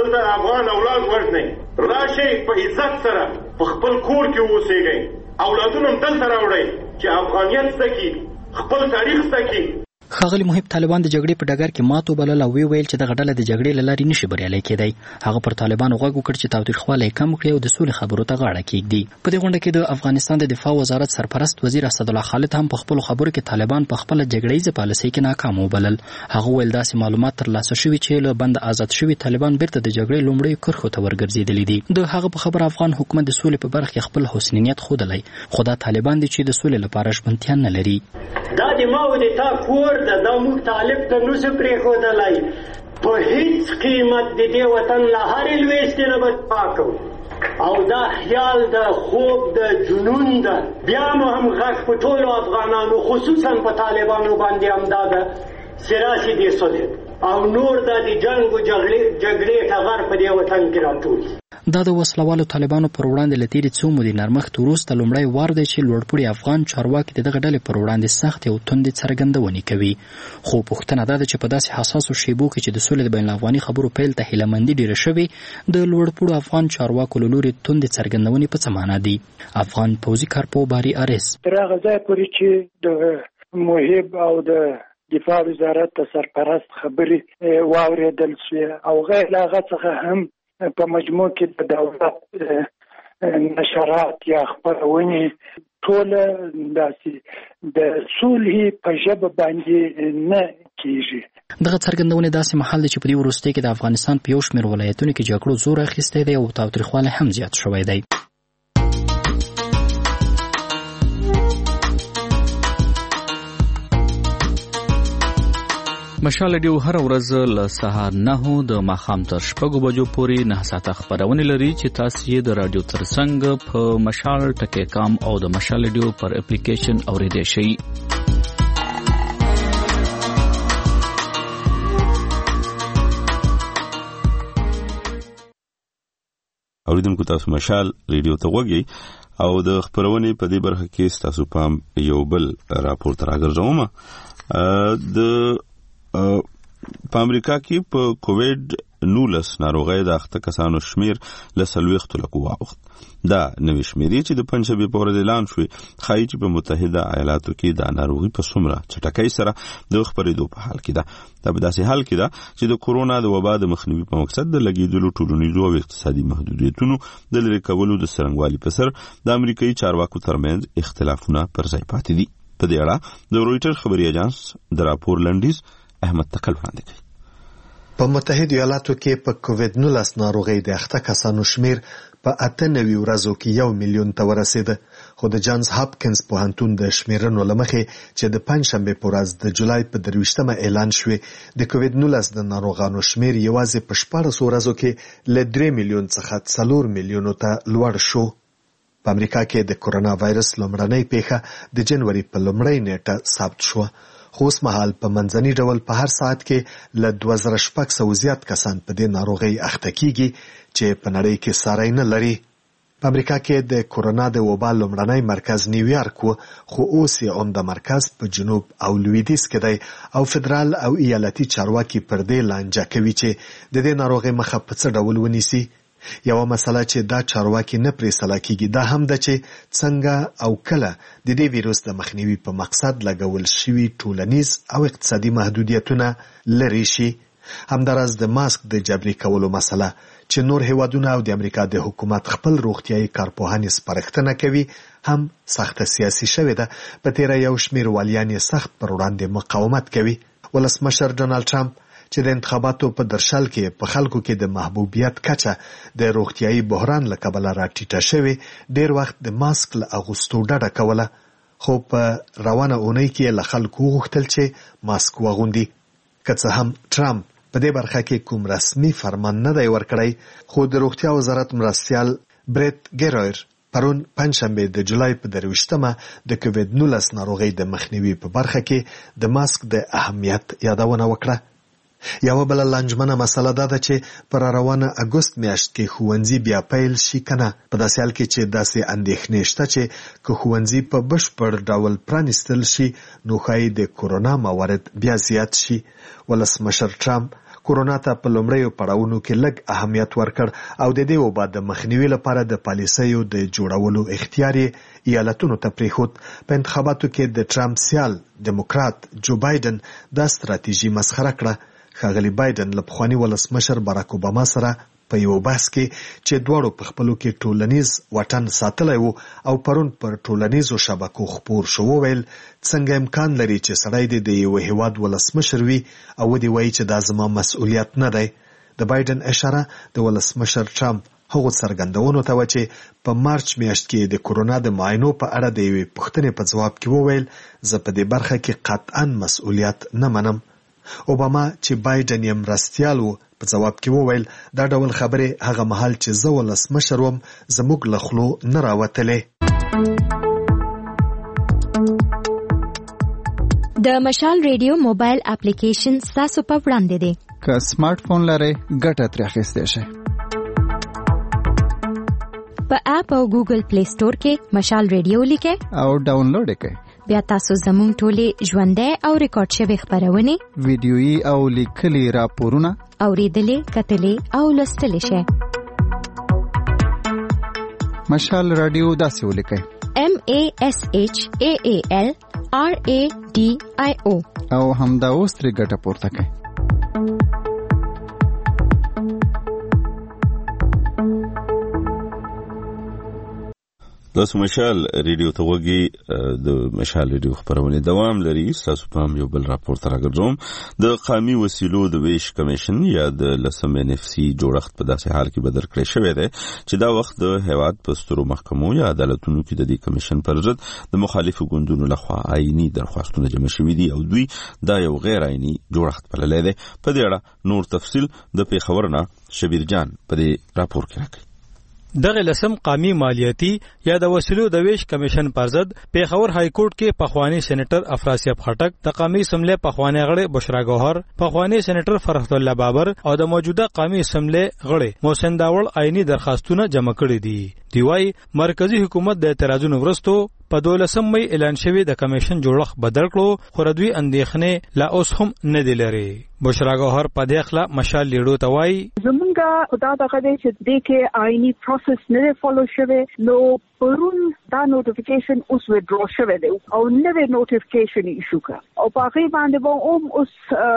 دلته افغان اولاد وژنئ. راشئ په عزت سره په خپل کور کې اوسېږئ. اولادونه هم دلته راوړئ چې افغانیت زده کړي، خپل تاریخ زده کړي. ښاغلي محب طالبان د جګړې په ډګر کې ماتو بلل او وی ویل چې دغه ډله د جګړې له لارې نشي بریالی کېدی. هغه پر طالبانو غوږ وکړ چې تاوتریخوالی کم کړي او د سولې خبرو ته غاړه کېږدي. په دې غونډه کې د افغانستان د دفاع وزارت سرپرست وزیر اسدالله خالد هم په خپلو خبرو کې طالبان په خپله جګړیزه پالیسۍ کې ناکام وبلل. هغه ویل داسې معلومات ترلاسه شوي چې له بند آزاد شوي طالبان بیرته د جګړې لومړیو کرښو ته ورګرځېدلي دي. د هغه په خبره افغان حکومت د سولې په برخه کې خپل حسنیت ښودلی، خو دا طالبان دي چې د سولې لپاره ژمنتیا نه لري. دا د ما او د تا کور ده، دا موږ طالب ته نوسو پرېښودلی. په هیڅ قیمت د دې وطن له هرې لویستې نه به دفاع کوو او دا خیال د خوب د جنون ده. بیا مو هم غږ په ټولو افغانانو خصوصا په طالبانو باندې همدا ده چې راشي دې صلح او نور دا د جنګ و جګړې ټغر په دې وطن کې راټول. دا د وسلوالو طالبانو پر وړاندې له تېرې څو مودې نرمښت وروسته لومړی وار دی چې لوړپوړي افغان چارواکي د دغه ډلې پر وړاندې سختې او توندې څرګندونې کوي. خو پوښتنه دا ده چې په داسې حساسو شیبو کې چې د سولې د بین الافغاني خبرو پیل ته هیلهمندي ډېره شوې، د لوړپوړو افغان چارواکو له لورې توندې څرګندونې په څه معنا دي؟ افغان پوځي کارپو باري ارس تر هغه ځایه پورې چې د محب او د دفاع وزارت د سرپرست خبرې واورېدل شوې او غیر له هغه څخه هم په مجموع کې د دولت نشرات یا خپرونې ټوله داسې د صلح په ژبه باندې نه کېږي. دغه څرګندونې داسې مهال دی چې په دې وروستۍ کې د افغانستان په یو شمېر ولایتونو کې جګړو زور اخیستی دی او تاوتریخوالی هم زیات شوی دی. مشال رادیو هر ورځ له سهار نهو د ماښام تر شپږو بجو پورې نه ساعته خپرونې لري چې تاسو یې د رادیو ترڅنګ په مشال ټکی کام او د مشال رادیو پر اپلیکیشن اورېدای شئ. اوریدونکو تاسو مشال رادیو ته وګورئ او د خبرونې په دې برخه کې تاسو پام یو بل راپور تر راګرځوم. د په امریکا کې په کووډ نولس ناروغۍ د اخته کسانو شمیر له څلوېښتو لکو واوښت. دا نوې شمیرې چې د پنجشنبې په ورځ اعلان شوې ښایي چې په متحده ایالاتو کې دا ناروغي په څومره چټکۍ سره د خپرېدو په حال کې ده. دا په داسې حال کې ده چې د کورونا د وبا د مخنیوي په مقصد د لګېدلو ټولنیزو او اقتصادي محدودیتونو د لرې کولو د څرنګوالي په سر د امریکایي چارواکو ترمنځ اختلافونه پر ځای پاتې دي. په دې اړه د رویټر خبري اژانس د راپور لنډیز احمد تکل وړاندې کوي. په متحده ایالاتو کې په کووډ نولس ناروغۍ د اخته کسانو شمیر په اته نوي ورځو کې یو میلیون ته ورسېده، خو د جانز هاپکینز پوهنتون د شمیرنو له مخې چې د پنجشنبې په ورځ د جولای په درویشتمه اعلان شوې د کووډ نولس د ناروغانو شمیر یوازې په شپاړسو ورځو کې له درې میلیون څخه څلور میلیونو ته لوړ شو. په امریکا کې د کورونا وایرس لومړنۍ پیښه د جنوري په لومړۍ نیټه ثبت شوه، خو اوس مهال په منځني ډول په هر ساعت کې له دوه زره شپږ سوه زیات کسان په دې ناروغۍ اخته کیږي چې په نړۍ کې ساری نه لري. په امریکا کې د کورونا د وبا لومړنی مرکز نیویارک و، خو اوس یې عمده مرکز په جنوب او لویدیځ کې دی او فدرال او ایالتي چارواکي پر دې لانجه کوي چې د دې ناروغۍ مخه په څه ډول ونیسي. یوه مسله چې دا چارواکي نه پرې سلا کیږي دا هم ده چې څنګه او کله د دې ویروس د مخنیوي په مقصد لګول شوي ټولنیز او اقتصادي محدودیتونه لرې شي. همداراز د ماسک د جبري کولو مسله چې نور هیوادونه او د امریکا د حکومت خپل روغتیايي کارپوهانې سپارښتنه کوي هم سخته سیاسي شوې ده. په تیره یو شمېر والیان یې سخت پر وړاندې مقاومت کوي. ولسمشر ډونالد ټرمپ چې د انتخاباتو په درشل کې په خلکو کې د محبوبیت کچه د روغتیايي بحران له کبله راټیټه شوې، ډېر وخت د ماسک له اغوستو ډډه کوله، خو په روانه اونۍ کې له خلکو وغوښتل چې ماسک واغوندي. که څه هم ټرمپ په دې برخه کې کوم رسمي فرمان نه دی ورکړی، خو د روغتیا وزارت مرستیال بریت ګیرویر پرون پنجشنبې د جولای په درویشتمه د کووډ نولس ناروغۍ د مخنیوي په برخه کې د ماسک د اهمیت یادونه وکړه. یوه بله لنجمنه مسله دا ده چې پر روانه اګوست میاشت کې ښوونځي بیا پیل شي که نه، په داسې حال کې چې داسې اندېښنې شته چې که ښوونځي په بشپړ ډول پرانیستل شي نو ښایي د کورونا موارد بیا زیات شي. ولسمشر ټرمپ کورونا ته په لومړیو پړاوونو کې لږ اهمیت ورکړ او د دې وبا د مخنیوي لپاره د پالیسیو د جوړولو اختیار یې ایالتونو ته پریښود. په انتخاباتو کې د ټرمپ سیال ډیموکرات جو بایدن دا ستراتیژي مسخره کړه. ښاغلي بایدن له پخواني ولسمشر باراک اوباما سره په یو بحث کې چې دواړو په خپلو کې ټولنیز واټن ساتلی و او پرون پر ټولنیزو شبکو خپور شو وویل څنګه امکان لري چې سړی دې د یو هیواد ولسمشر وي او ودې وایي چې دا زما مسؤلیت نه دی. د بایدن اشاره د ولسمشر ټرمپ هغو څرګندونو ته و چې په مارچ میاشت کې د کورونا د معاینو په اړه د یوې پوښتنې په ځواب کې وویل زه په دې برخه کې قطعا مسؤلیت نه منم. اوباما چې بایدن یې مرستیال و په ځواب کې وویل دا ډول خبرې هغه مهال چې زه ولسمشر وم زموږ له خولو نه راوتلې. د مشال ریډیو موبایل اپلیکیشن ستاسو په وړاندې دی. که سمارټ فون لرئ ګټه ترې اخیستی شئ. په اپ او ګوګل پلی سٹور کې مشال ریډیو لیکئ او ډاونلوډ یې کړئ. بیا تاسو زموږ ټولې ژوندۍ او ریکارډ شوې خپرونې ویډیويي او لیکلي راپورونه اورېدلې کتلې او لوستلې شئ. مشال رادیو داسې ولیکئ M A S H A A L R A D I O او همدا اوس ترې ګټه پورته کړئ. تاسو مشال ریډیو ته وګورئ. د مشال ریډیو خبرونه دوام لري. تاسو په یو بل راپور تر راګرځوم. د قومي وسیلو د ویش کمیشن یا د لسم ان اف سی جوړښت په داسې حال کې بدل کړی شوی دی چې دا وخت د هیواد په سترو محکمو یا عدالتونو کې د دې کمیشن پر ضد د مخالفو ګوندونو لخوا آئینی درخواستونه جمع شوي دي او دوی دا یو غیر آئینی جوړښت بللی دی. په دې اړه نور تفصیل د پیښور نه شبیر جان په دې راپور کې راکړي. دغه لسم قومي مالیاتي یا د وسیلو د ویش کمیشن پر ضد پیښور های کورټ کې پخوانی سېنیټر افراسیاب خټک، د قومي اسمبلی پخوانی غړي بشرا ګوهر، پخوانی سېنیټر فرحت الله بابر او د موجوده قومي اسمبلی غړي محسن داول آئینی درخواستونه جمع کړي دي. دی وايي مرکزی حکومت د اعتراضونو ورستو په دولسم مې اعلان شوی د کمیشن جوړښت بدل کړو، خو ردوی اندېښنې لا اوس هم نه دی لري. بشرا ګوهر په دې خلا مشال لیډو ته وايي زمونږه خدا دغه دې چې دې کې آئینی پروسس نه فالو شوی نو پرون دا نوټیفیکیشن اوس وډرو شوی دی او نوې نوټیفیکیشن ایشو کړ او په هغه باندې به اوم اوس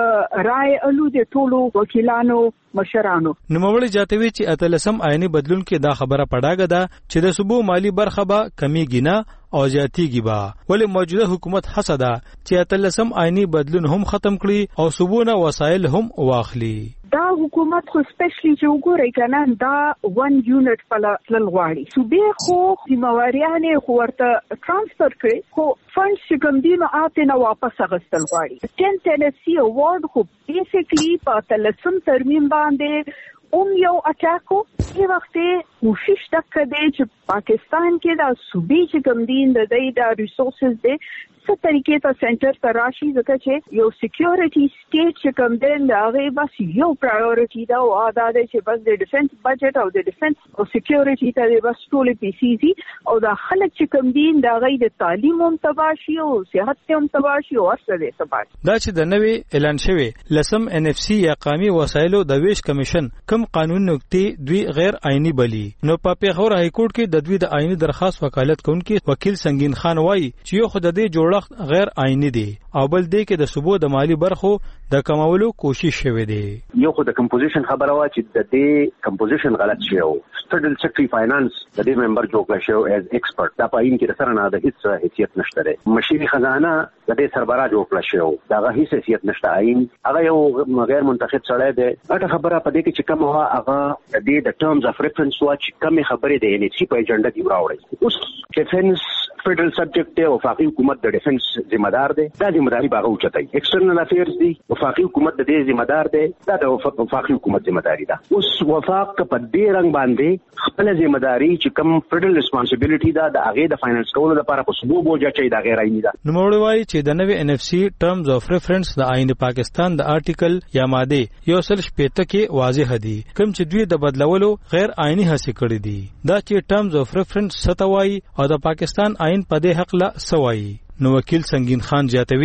رائے الو د ټولو وکیلانو مشرانو. نوموړي جاتوي چې اتلسم آئینی بدلون کې دا خبره پډاګه ده چې د صوبو مالی برخه به کمیږي نه او زیاتیږي به، ولې موجوده حکومت هڅه ده چې اتلسم آئینی بدلون هم ختم کړي او صوبونه وسایل هم واخلي. دا حکومت خو سپیشلی چې وګورئ کنه دا ون یونټ په لل غواړي صوبې خو ذمہواریانه خو ورته ترانسفر کړي خو فنډ چې کوم دي نو آته نه واپس اغستل غواړي. ټین ټینسی اوارډ خو بیسیکلی په تلسم ترمیم باندې اوم یو اټاکو په وخت کوشش تک دی چې پاکستان کې دا صوبې چې کوم دي د دې دا ریسورسز دي څه طریقې ته سنټر ته راشي ځکه چې یو سکیورټي سټیټ چې کوم دی هغه بس یو پرایورټي دا او دا چې بس د ډیفنس بجټ او د ډیفنس او سکیورټي ته بس ټول پیسې او دا خلک چې کوم دي دا غي د تعلیم هم تباشي او صحت هم تباشي او اصله تباشي. دا چې د نوې اعلان شوی لسم ان اف سی یا قومي وسایلو د ویش کمیشن کوم قانون نقطې دوی غیر آئینی بلی نو په پیښور های کورټ کې د دوی د آئینی درخواست وکالت کوونکی وکیل سنگین خان وایي چې یو خود د جوړ غیر آئینی دی او بل دی کې د صوبو د مالی برخو د کمولو کوشش شوی دی. یو خو د کمپوزیشن خبره وا چې د دې کمپوزیشن غلط شوی او فدرل سیکریټری فاینانس د دې ممبر جوړ کړ شو ایز ایکسپرت دا په ان کې سره نه د هیڅ حیثیت نشته دی. مشیری خزانه د دې سربراہ جوړ کړ شو دا هیڅ حیثیت نشته. عین هغه یو غیر منتخب سړی دی. اته خبره په دې کې چې کوم هغه د دې د ټرمز اف ریفرنس وا چې کوم خبرې د ان ایچ سی په ایجنډا کې وراوړي. اوس ډیفنس فدرل سبجیکټ دی او وفاقي حکومت د ډیفنس ذمہ دار دی. دا ذمہ داری باغ اوچتای ایکسټرنل افیرز دی وفاقي حکومت د دې ذمہ دار دی. دا د وفاقي حکومت ذمہ داری ده. اوس وفاق په دې رنګ باندې خپل ذمہ داری چې کوم فدرل ریسپانسیبিলিټي ده د هغه د فاینانس کولو لپاره په صوبو بوجا چې دا غیر آئینی ده. نو موږ وایي چې د نوې ان اف سی ټرمز اف ریفرنس د آئین پاکستان د آرټیکل یا ماده یو سل شپږ کې واضح دي کوم چې دوی د بدلولو غیر آئینی هڅه کړې دي. دا چې ټرمز اف ریفرنس ستوي او د پاکستان آئین په دې حق لا سوي. نو وکیل سنگین خان جاتوي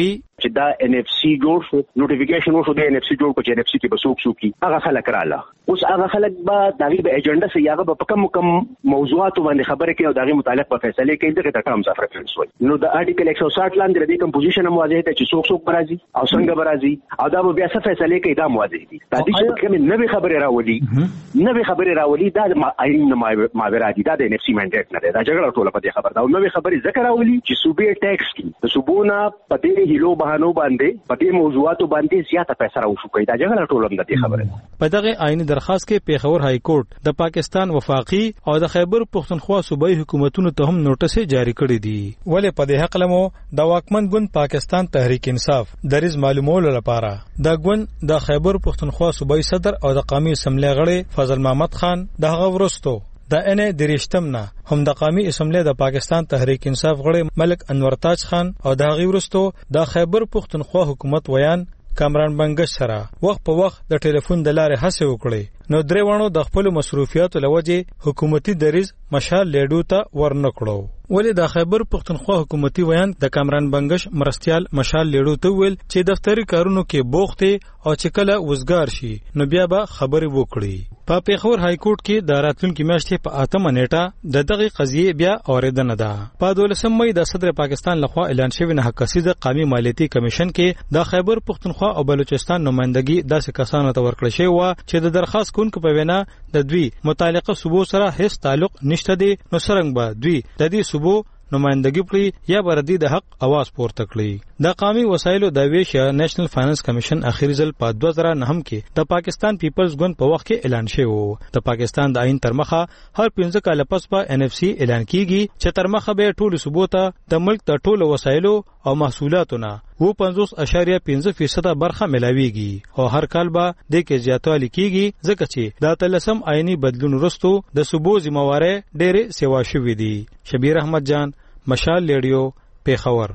چې دا ان اف سي جوړ شو نوټیفیکیشن وشو د ان اف سي جوړ کو چې ان اف سي کې بسوک سو کی هغه خلک رااله اوس هغه خلک به دغه به ایجنډا سي هغه په کم کم موضوعات باندې خبره کوي او دغه متعلق په فیصله کوي دغه ټرمز اف ریفرنس وي نو د ارټیکل ایک سو ساठ لاندې د کمپوزیشن هم واضح ده چې څوک څوک برازي او څنګه برازي او دا به بیا څه فیصله کوي دا واضح دي دا چې کوم نوې خبره راولي نوې خبره راولي دا آئین ماورا دي دا د ان اف سي منډیټ نه ده دا جګړه ټوله په دې خبر دا نوې خبره ذکر راولي چې صوبې ټیکس کی د صوبونه په دې هیلو بهانو باندې په دې موضوعاتو باندې زیاته پیسې راوښو کوي دا جګړه ټوله د دې خبره په دغه آئینی درخواست کې پیښور های کورټ د پاکستان وفاقي او د خیبر پختونخوا صوبایي حکومتونو ته هم نوټس جاری کړی دي ولې په دې حق لمو د واکمن ګوند پاکستان تحریک انصاف دریز معلومولو لپاره د ګوند د خیبر پختونخوا صوبایي صدر او د قومي اسمبلی غړي فضل محمد خان د هغه ورستو د ان دریشتم نه هم د قومي اسمبلی د پاکستان تحریک انصاف غړي ملک انور تاج خان او د هغه ورستو د خیبر پختونخوا حکومت ویان کامران بنگش سره وخت په وخت د ټلیفون د لارې هڅه وکړي نو درې وانو د خپل مسؤلیتونو لوجه حکومتي دریز مشال لیډو ته ورنکړو ولې د خیبر پختونخوا حکومتي ویان د کامران بنگش مرستيال مشال لیډو ته ویل چې دفتری کارونو کې بوخته او چې کله وزګار شي نو بیا به خبرې وکړي په پیښور های کورټ کې د راتلونکي میاشتې په اتمه نیټه د دغه قضیه بیا اوریدنه ده په دولسم مې د صدر پاکستان لخوا اعلان شوی نه حقاسي د قومي مالیاتي کمیشن کې د خیبر پختونخوا او بلوچستان نمائندګي داسې کسانو ته ورکړل شوی و چې د درخواست کوونکو په وینا د دوی متعلقه صوبو سره هیڅ تعلق نشته دی نو څنګه به دوی د دې صوبو نمائندګي کړي یا بردي د حق आवाज پورته کړي د قومي وسایلو د ویش نېشنل فاینانس کمیشن اخیری ځل په دوه زره نه هم کې د پاکستان پیپلز ګوند په وخت کې اعلان شوی وو د پاکستان د آئین ترمخه هر پنځه کال پس په ان اف سی اعلان کیږي چې ترمخه به ټول صوبو ته د ملک د ټولو وسایلو او محصولاتونه و پنځوس اشاریه پنځه فیصد برخه ملاويږي او هر کال به د کې زیاتوالی کیږي ځکه چې د تلسم آئینی بدلون وروسته د صوبو ذمہواره ډېر سیوا شوې دي شبیر احمد جان مشال لیډیو پیښور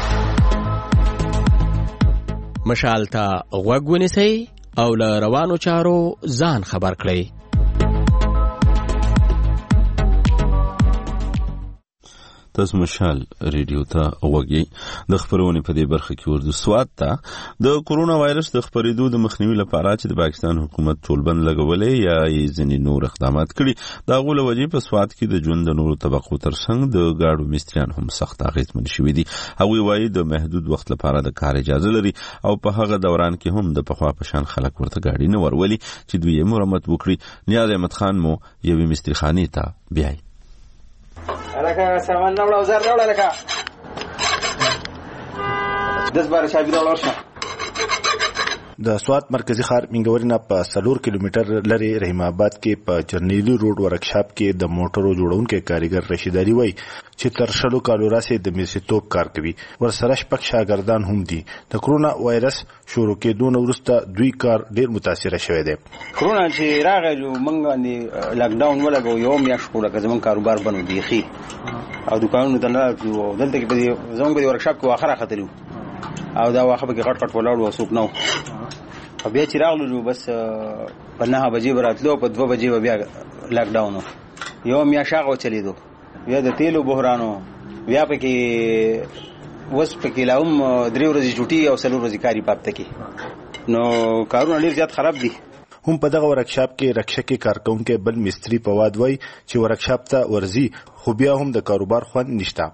مشال ته غوږ ونیسئ او له روانو چارو ځان خبر کړئ تاسو مشال ریډیو ته وګورئ د خبرونه په دې برخه کې ورته سواد ته د کورونا وایرس د خبرېدو د مخنیوي لپاره چې د پاکستان حکومت ټولبند لګولې یا یې ځینې نور اقدامات کړي دا غوله وجې په سواد کې د ژوند د نورو طبقو ترڅنګ د گاډو مستریان هم سخت اغېزمن شوي دي هغوی وایي د محدود وخت لپاره د کار اجازه لري او په هغه دوران کې هم د پخوا په شان خلک ورته گاډي نه ورولي چې دوی یې مرمت وکړي نیاز احمد خان مو یوې مستریخانې ته بیایي لکه سامان راوړه او زر راوړه لکه دس بار شابي راوړه د سوات مرکزی ښار منګورینه په سلور کیلومتر لري رحیم آباد کې په چرنیلی روډ ورکشاپ کې د موټرو جوړونکو کاریګر رشید علي وای چې تر شلو کالو راځي د میسیتوب کار کوي ورسره شپږ شاګردان هم دي د کرونا وایرس شروع کېدو وروسته دوی کار ډیر متاثر شوی دی کرونا چې راغلو موږ باندې لاک ډاون ولګو یو میاشت کوله که زمون کاروبار بنو دیخي او دکانونو ته نه دلته کې په زمون په ورکشاپ کې واخره خطرو او دا واخه به غټ غټ ولاړ و سوق نو بیا چې راغلو بس په نه بجې براتلو په دوه بجې بیا لاک ډاون یو میا شاغو چلیدو بیا د تیلو بحرانو بیا پکې وس پکې لاوم درې ورځې چټي او څلور ورځې کاری پاتې کی نو کارونه ډیر زیات خراب دي هم په دغه ورکشاپ کې رکشکي کارکونکو بل مستری په واد وای چې ورکشاپ ته ورزي خو بیا هم د کاروبار خوند نشته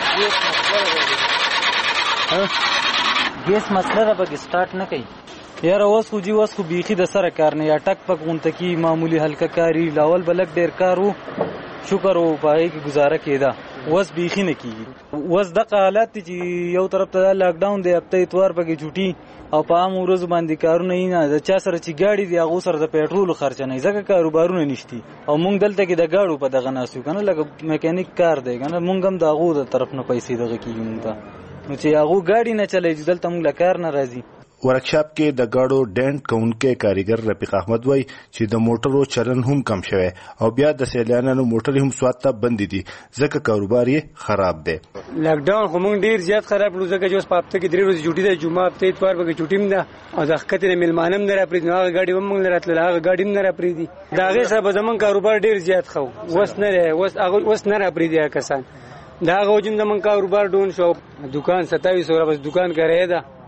ګیس مسله را به سٹارټ نه کوي یاره اوس خو جی اوس خو بیخي د سره کار نه یا ټک پک غونته کی معمولی هلکه کاری لاول بلک ډیر کارو شکر او پای کی گزاره کیدا اوس بیخي نه کیږي اوس د حالت چې یو طرف ته لاک ډاون دی هفته اتوار پکې چټي او په عام ورځ باندې کارونه نه د چا سره چې گاډي دی هغه سره د پېټرول خرچ نه ځکه کاروبارونه نشتی او مونږ دلته کې د گاډو په دغه ناسو کنه لکه میکانیک کار دی کنه مونږ هم د هغه د طرف نه پیسې دغه کیږي مونږ نو چې هغه گاډي نه چلای دلته مونږ لکار نه راځي ورکشاپ کې د گاډو ډینټ کونکو کاریګر رفیق احمد وای چې د موټرو چلن هم کم شوه او بیا د سیلانانو موټر هم سوات ته بند دي ځکه کاروبار یې خراب دی لاک ډاون خو مونږ ډیر زیات خراب لږه ځکه چې اوس په هفته کې درې ورځې چټي ده جمعه هفته اتوار به چټي مده او د حقیقت نه ملمانم نه را پریږدي هغه گاډي هم مونږ راتله هغه گاډي نه را پریږدي دا غي سره به زمون کاروبار ډیر زیات خو وس نه وس هغه وس نه را پریږدي کسان دا غوجم د من کاروبار ډون شو دکان ستاویس ورځې بس دکان کرے ده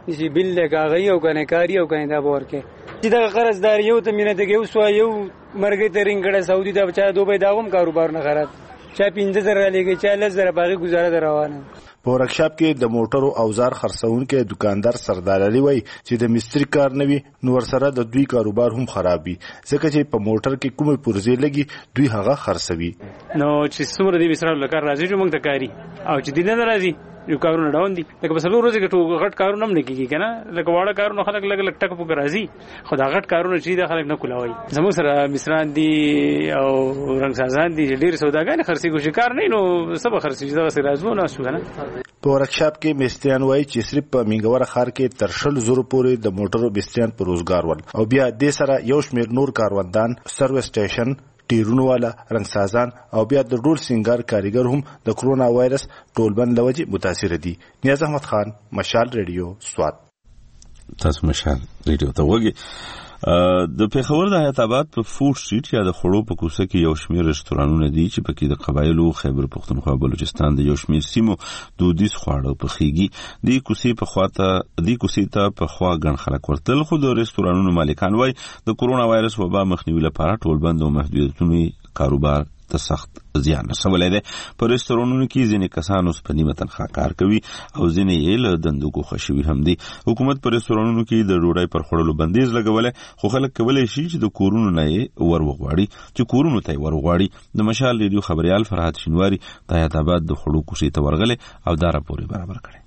چې بل لګاغي او کنه کاری او کنه دا ورکه چې دا قرضدار یو ته مینه دغه وسو یو مرګ ته رنګړه سعودي دا بچا دوبه داوم کاروبار نه خراب چا پنځه زره لګي چا لس زره باغی گزاره روانه. په ورکشاپ کې د موټرو اوزار خرڅونکو دکاندار سردار علي وای چې د مستری کار نوي نو ورسره د دوی کاروبار هم خرابي ځکه چې په موټر کې کومه پرزې لګي دوی هغه خرڅوي. نو چې څومره دی مصرف لکه راځي چې موږ ته کاری او چې دینه راځي یو کارونه ډاون دي لکه په سلو ورځې کې ټو غټ کارونه هم نه کیږي کنه لکه واړه کارونه خلک لګ لګ ټک پک راځي خو دا غټ کارونه چې د خلک نه کولاوي. زموږ سره مصران دي او رنگسازان دي ډېر سوداګان خرڅي کوشي کار نه نو سبا خرڅي دا سره راځو نه شو کنه. په ورکشاپ کې مستریان وایي چې صرف په منګوره ښار کې تر شل زره پورې د موټرو مستریان په روزګار ول او بیا د سره یو شمېر نور کاروندان سروس سټیشن ټیرونو والا رنگسازان او بیا د ډول سنگار کاریګر هم د کرونا وایرس ټولبند لوجه متاثر دي. نیاز احمد خان، مشال ریډیو، سوات. تاسو مشال ریډیو ته وګورئ. د پیښور د حیات آباد په فوډ سټریټ یا د خړو په کوڅه کې یو شمېر رستورانونه دي چې پکې د قبایلو خیبر پښتونخوا بلوچستان د یو شمېر سیمو دودیز خواړه پخېږي. د کوڅې په خواته د کوڅې ته په خوا ګڼ خلک ورتل خو د رستورانونو مالکان وایي د کرونا وایرس وبا مخنیوي لپاره ټولبند او محدودیتونه کاروبار ته سخت زیان رسولی دی. په رستورانونو کې ځینې کسان اوس په نیمه تنخوا کار کوي او ځینې یې له دندو ګوښه شوي هم دي. حکومت په رستورانونو کې د ډوډۍ پر خوړلو بندیز لګولی خو خلک کولی شي چې د کورونو نه یې ور وغواړي چې کورونو ته یې ور وغواړي. د مشال ریډیو خبریال فرحت شینواري د حیات آباد د خړو کوڅې ته ورغلی او دا راپور یې برابر کړی.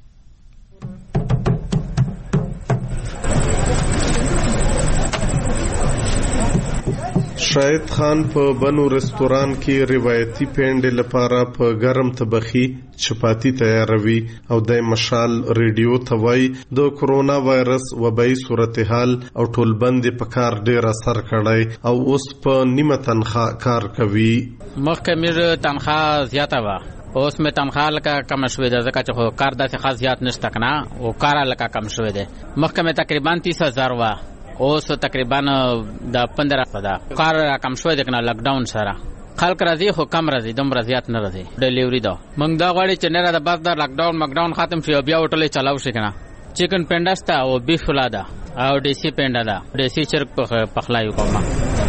شاهد خان په بنو رستوران کې روایتي پینډې لپاره په ګرم طبخي چپاتی تیاروي او د مشال ریډیو ته وایي د کرونا وایرس وبای صورتحال او ټولبند په کار ډیر اثر کړی او اوس په نیمه تنخوا کار کوي. مخکې مې تنخوا زیاته وه اوس مې تنخوا لکه کم شوې ده ځکه چې کار داسې خاص زیات نشته کنه او کار لکه کم شوې ده. مخکې مې تقریبا تیس هزار وه اوس تقریبا د پندرہ ده کار کم شوی دی کنه لاک ډاون سره خلک راځي خو کم راځي دومره زیات نه راځي. ډیلیوري ده موږ دا غواړي چې نه را د بس د لاک ډاون ماک ډاون ختم شي او بیا هوټل چلاو شي کنه. چکن پینډاستا او بیف فلا ده او دیسی پینډا ده دیسی چرګ پخلایو کومه.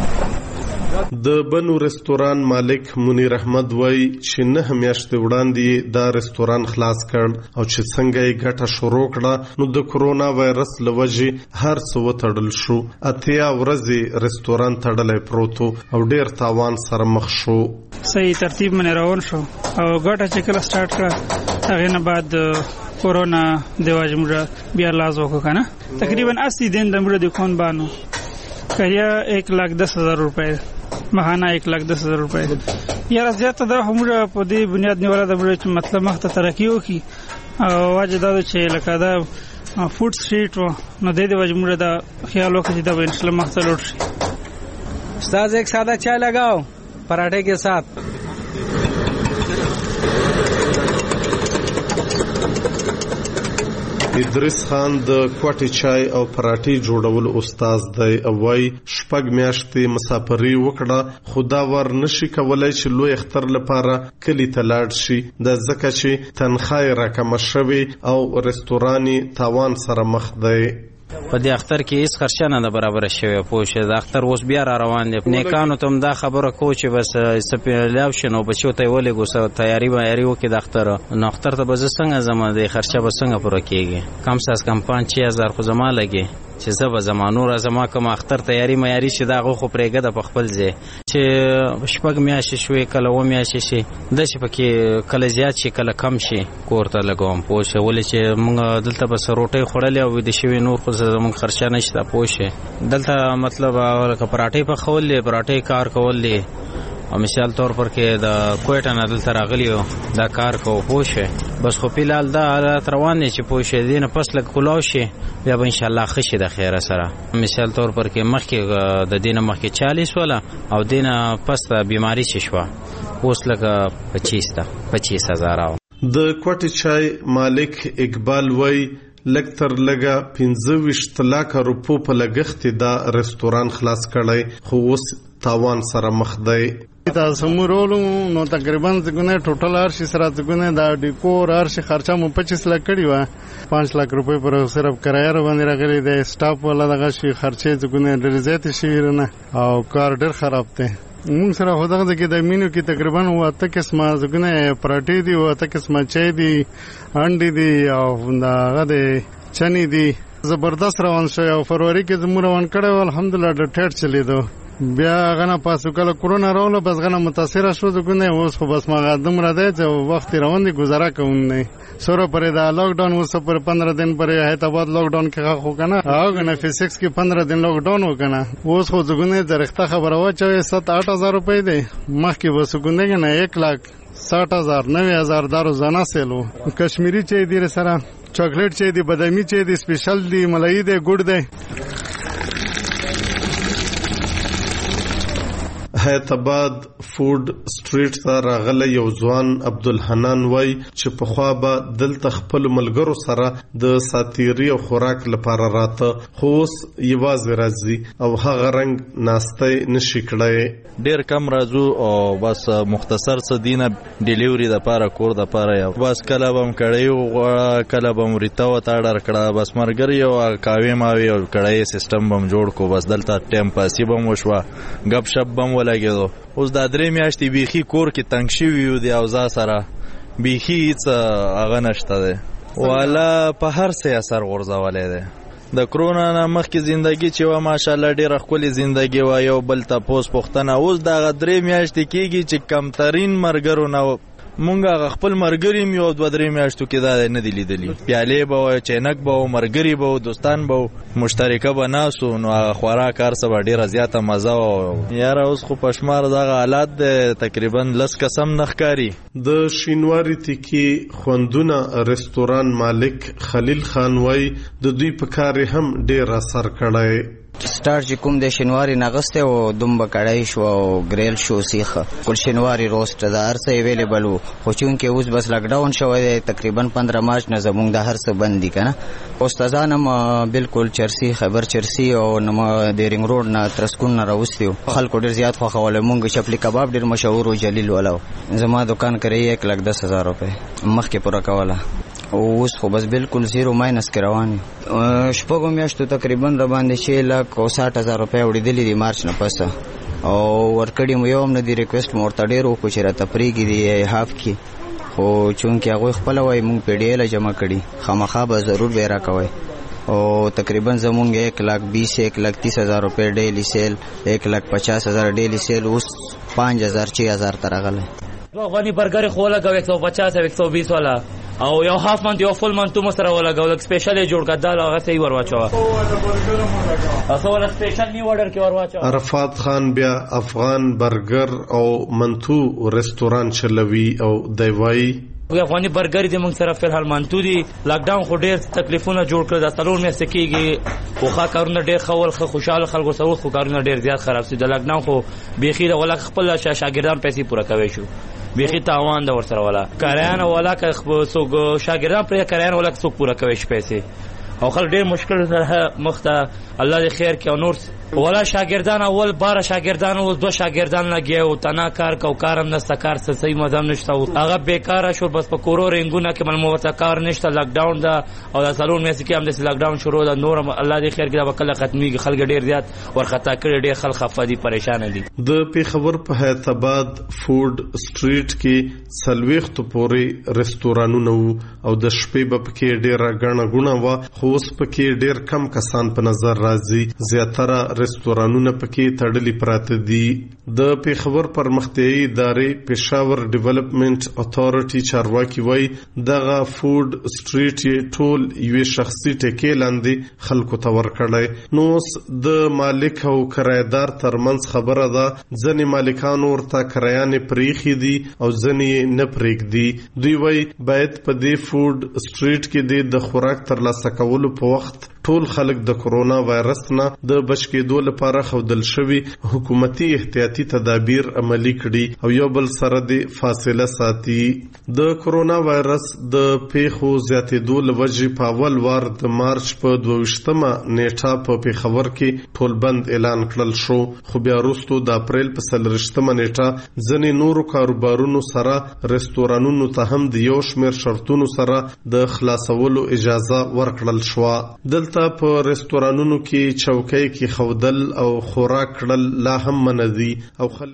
د بنو رستوران مالک منیر احمد وای چې نه میاشتې وړاندې دا رستوران خلاص کړ او چې څنګه یې ګټه شروع کړه نو د کرونا وایرس لوجې هر څه وتړل شو. اتیا ورځې رستوران تړلی پروت او ډیر تاوان سره مخ شو. صحیح ترتیب باندې روان شو او ګټه چې کله سٹارټ کړه هغه نه بعد کورونا دیواج موږ بیا لاز وکړه کنه تقریبا اسی دن د موږ د کون بانو کیا ایک لاکھ دس ہزار روپے ماهانه ایک لاکھ دس ہزار روپے یاره زیاته دا همره په دې بنیاد نیوله د بل چې مطلب مخته ترقی وکي او واجب دا چې لکه دا فوډ سټریټ نو د دې وجه موږ دا خیال وکړو چې دا به ان شاء الله مخته لوټ شي. استاد ایک سادہ چائے لگاؤ پراٹھے کے ساتھ. ادریس خان د کوټي چای او پراټي جوړول استاد دی او وايي شپږ میاشتې مسافري وکړه خدا ور نشي کولای چې لوی اختر لپاره کلی ته لاړ شي د ځکه چې تنخواه راکمه شوی او رستوراني تاوان سره مخ دی. په دې اختر کې هیڅ خرچه نه برابر شوی پوه د اختر اوس بیا را روان دي. نیکانو ته دا خبره کو چې بس سپیلاو شنو بچو ته ولې ګوسه تیاری وایي وکي د اختر نو اختر ته بز څنګه زما د خرچه به څنګه پوره کیږي کم ساس کم پانچ هزار خو زما لګي چې زه زمانو را زما کوم اختر تیاری معیاري چې دا غو خو پرېګه د خپل ځای چې شپږ میاشتې شوې کله و میاشتې شي د شي پکې کله زیات شي کله کم شي کوړه لګوم پوه شو ولې چې موږ دلته بس روټي خوړلې او د شوی نور خو زموږ خرچه نشته پوه شي دلته مطلب لکه پراټې په خولې پراټې کار کولې او مثال طور پر کې د کوټه نه دلته راغلیو دا کار کو پوه شي بس خو پیلال دا حالت روان دي چې پوه شي دینه پس لک کلاو شي بیا به ان شاء الله خشي د خیره سره. مثال طور پر کې مخکې د دینه مخکې چالیس ولا او دینه پس د بیماری شوا اوس لکه پچیس تا پچیس هزار. د کوټي چای مالک اقبال وای لکتر لگا پنځه ویشت لکه روپو په لګښت دا رستوران خلاص کړی خو اوس تاوان سره مخ دی. تاسو مرولو نو تقریبا څنګه ټوټل ارشي سره څنګه دا ډیکور ارشي خرچه مو پچیس لک کړی و پانچ لک روپۍ پر صرف کرایه باندې راغلي د سټاف ولا دغه شي خرچه څنګه ډېر زیات شي نه او کار ډېر خراب دی. موږ سره خو دغه کې د مینو کې تقریبا واته قسمه څنګه پراټې دي واته قسمه چای دي انډي دي او دغه د چني دي زبردست روان شو او فروری کې زموږ روان کړو الحمدلله د ټیټ چلیدو. بیا غنه پاسو کله کرونا راوله بس غنه متاثر شو ځکه اوس خو بس ما قدم را دی چې وخت روان دي گزاره کوم نه سره پرې دا لاک ډاون اوس پر پندرہ دن پرې حیدرآباد لاک ډاون کې خو کنه هغه نه فزکس کې پندرہ دن لاک ډاون وکنه اوس خو ځګونه درخته خبره و چې سات آٹھ ہزار روپۍ دی مخکې وسګونه نه ایک لاک ساٹھ ہزار نوے ہزار دا روزانه سیلو. کشمیری چای دی سره چاکلیټ چای دی بادامي چای دی سپیشل دی ملای دی ګډ دی. حیدرآباد فود سټریټ ته راغلی یو ځوان عبدالحنان وای چې په خوا به دلته خپل ملګرو سره د ساتیری او خوراک لپاره راته خو اوس یوازې راځي او هغه رنګ ناسته نشي کړی. ډیر کم راځو او بس مختصر څه دینه ډیلیوري د پاره کور د پاره یو بس کله بم کړی کله بم ریتا و تا ډر کړه بس مرګري او کاوي ماوي او کړی سیستم بم جوړ کو بس دلته ټیم پاسی بم وشوا غب شپ بم لګیدو. اوس دا درې میاشتې بیخي کور کې تنګ شوي یو دی او ځا سره بیخي هیڅ هغه نشته دی والا په هر څه اثر غورځولی دی. د کرونا نه مخکې زندگی چې وه ماشاءالله ډېره ښکلې زندگی وه یو بل تپوس پوښتنه. اوس دغه درې میاشتې کېږي چې کمترین مرګرو نه مونږ هغه خپل مرګري یو دوه درې میاشتو کې دا نه دي لیدلي. پیالې به وه چینک به وه مرګري به وه دوستان به وه مشترکه به ناستو نو هغه خوراک هر څه به ډېره زیاته مزه وه. یاره اوس خو په شمار دغه حالات دی تقریبا لس کسم نه ښکاري. د شینواري تیکې خوندونه رستوران مالک خلیل خان وای د دوی په کار هم ډېر اثر کړی. سٹارٹ چې کوم د شینواری نغسته او دومبه کړای شو او ګریل شو سیخه کل شینواری روست د هر څه اویلیبل وو خو چونکه اوس بس لاک ډاون شوی دی تقریبا پندرہ مارچ نه زمونږ د هر څه بند دي کنه. استادان هم بالکل چرسی خبر چرسی او نو د رینګ روډ نه ترسکون نه راوستیو خلکو ډیر زیات خو خوله مونږ چپلی کباب ډیر مشهور او جلیل ولاو زما دکان کوي ایک لاک دس ہزار روپے مخکې پورا کوله اوس خو بس بالکل زیرو ماینس کې روان شپږو میاشتو تقریبا را باندې شی لاک او ساٹھ ہزار روپے وړېدلي دي مارچ نه پس او ورکړی مو یو هم نه دی ریکویسټ مو ورته ډېر وکړو چې راته پرېږدي دی هاف کې خو چونکې هغوی خپله وایي مونږ پی ډي ایله جمع کړي خامخا به ضرور به یې راکوئ او تقریبا زمونږ ایک لاک بیس ایک لاک تیس ہزار روپے ډیلی سیل ایک لاک پچاس ہزار ډیلی سیل اوس پانچ ہزار چھ ہزار ته راغلی. دو افغاني برګر خو ولګو ایک سو پچاس ایک سو بیس والا او یو هاف منت یو فل منت مو سره ولګو لک سپیشل جوړ کړه هغه صحیح ورواچو اصل ولا سپیشل نی order کې ورواچو. عرفات خان بیا افغان برګر او منتو رستوران چلوي او دیوای وی افغاني برګر دې موږ سره فلحال منتو دي. لاک ډاون خو ډېر تکلیفونه جوړ کړل د څلور میاشتې کېږي خو ښه کارونه ډېر ښه ول ښه خوشحاله خلکو سره خو کارونه ډېر زیات خراب شي. د لاک ډاون خو بیخي د ولا خپل شاګردان پیسې پوره کوي شو بیخي تاوان د ورسره ولا کاریان ولا که څوک شاګردان پرې کاریان ولا څوک پوره کوي شي پیسې او خل ډېر مشکل سره مخته الله دې خیر کړي او نور ولا شاګردان اول بار شاګردان او دو شاګردان لګي او تنا کار کو کارم نسته کار څه صحیح مزام نشته هغه بیکاره شو بس په کورو رنګونه کې مل موته کار نشته لاک ډاون دا او د سالون مې سکه هم د لاک ډاون شروع دا نور الله دې خیر کړي دا وکړه ختمي خلک ډېر زیات ورختا کړي ډېر خلک خفادي پریشان دي. د پیښور په حیدرآباد فود سټریټ کې سلويخت پورې رستورانونه او د شپې په کې ډېر غڼه غونه و خو اوس پکې ډېر کم کسان په نظر راځي زیاتره رستورانونه پکې تړلي پراته دي. د پیښور پرمختیایي ادارې پېښور ډیولپمنٹ اتھارټي چارواکي وایي دغه فود سټریټ ټول یو شخصي ټکي لاندې خلکو ته ورکړی نو د مالک او کرایدار ترمنځ خبره ده ځنې مالکان ورته کرایانې پریخي دي او ځنې نه پریږدي. دوی وایي باید په دې فود سټریټ کې د خوراک ترلاسه کولو په وخت ټول خلک د کورونا وایرس نه د بچ کېدو لپاره خودل شوی حکومتي احتیاطي تدابیر عملی کړي او یو بل سره د فاصله ساتي. د کورونا وایرس د پیښو زیاتېدو لوجې په اول وار د مارچ په دوه نیټه په پیښور کې ټول بند اعلان کړل شو، خو بیا وروسته د اپریل په څلرویشتمه نیټه ځینې نورو کاروبارونو سره رستورانونو ته هم د یو شمېر شرطونو سره د خلاصولو اجازه ورکړل شوه. دلته په رستورانونو کې چوکۍ کې خودل او خوراک کړل لا هم منع دي او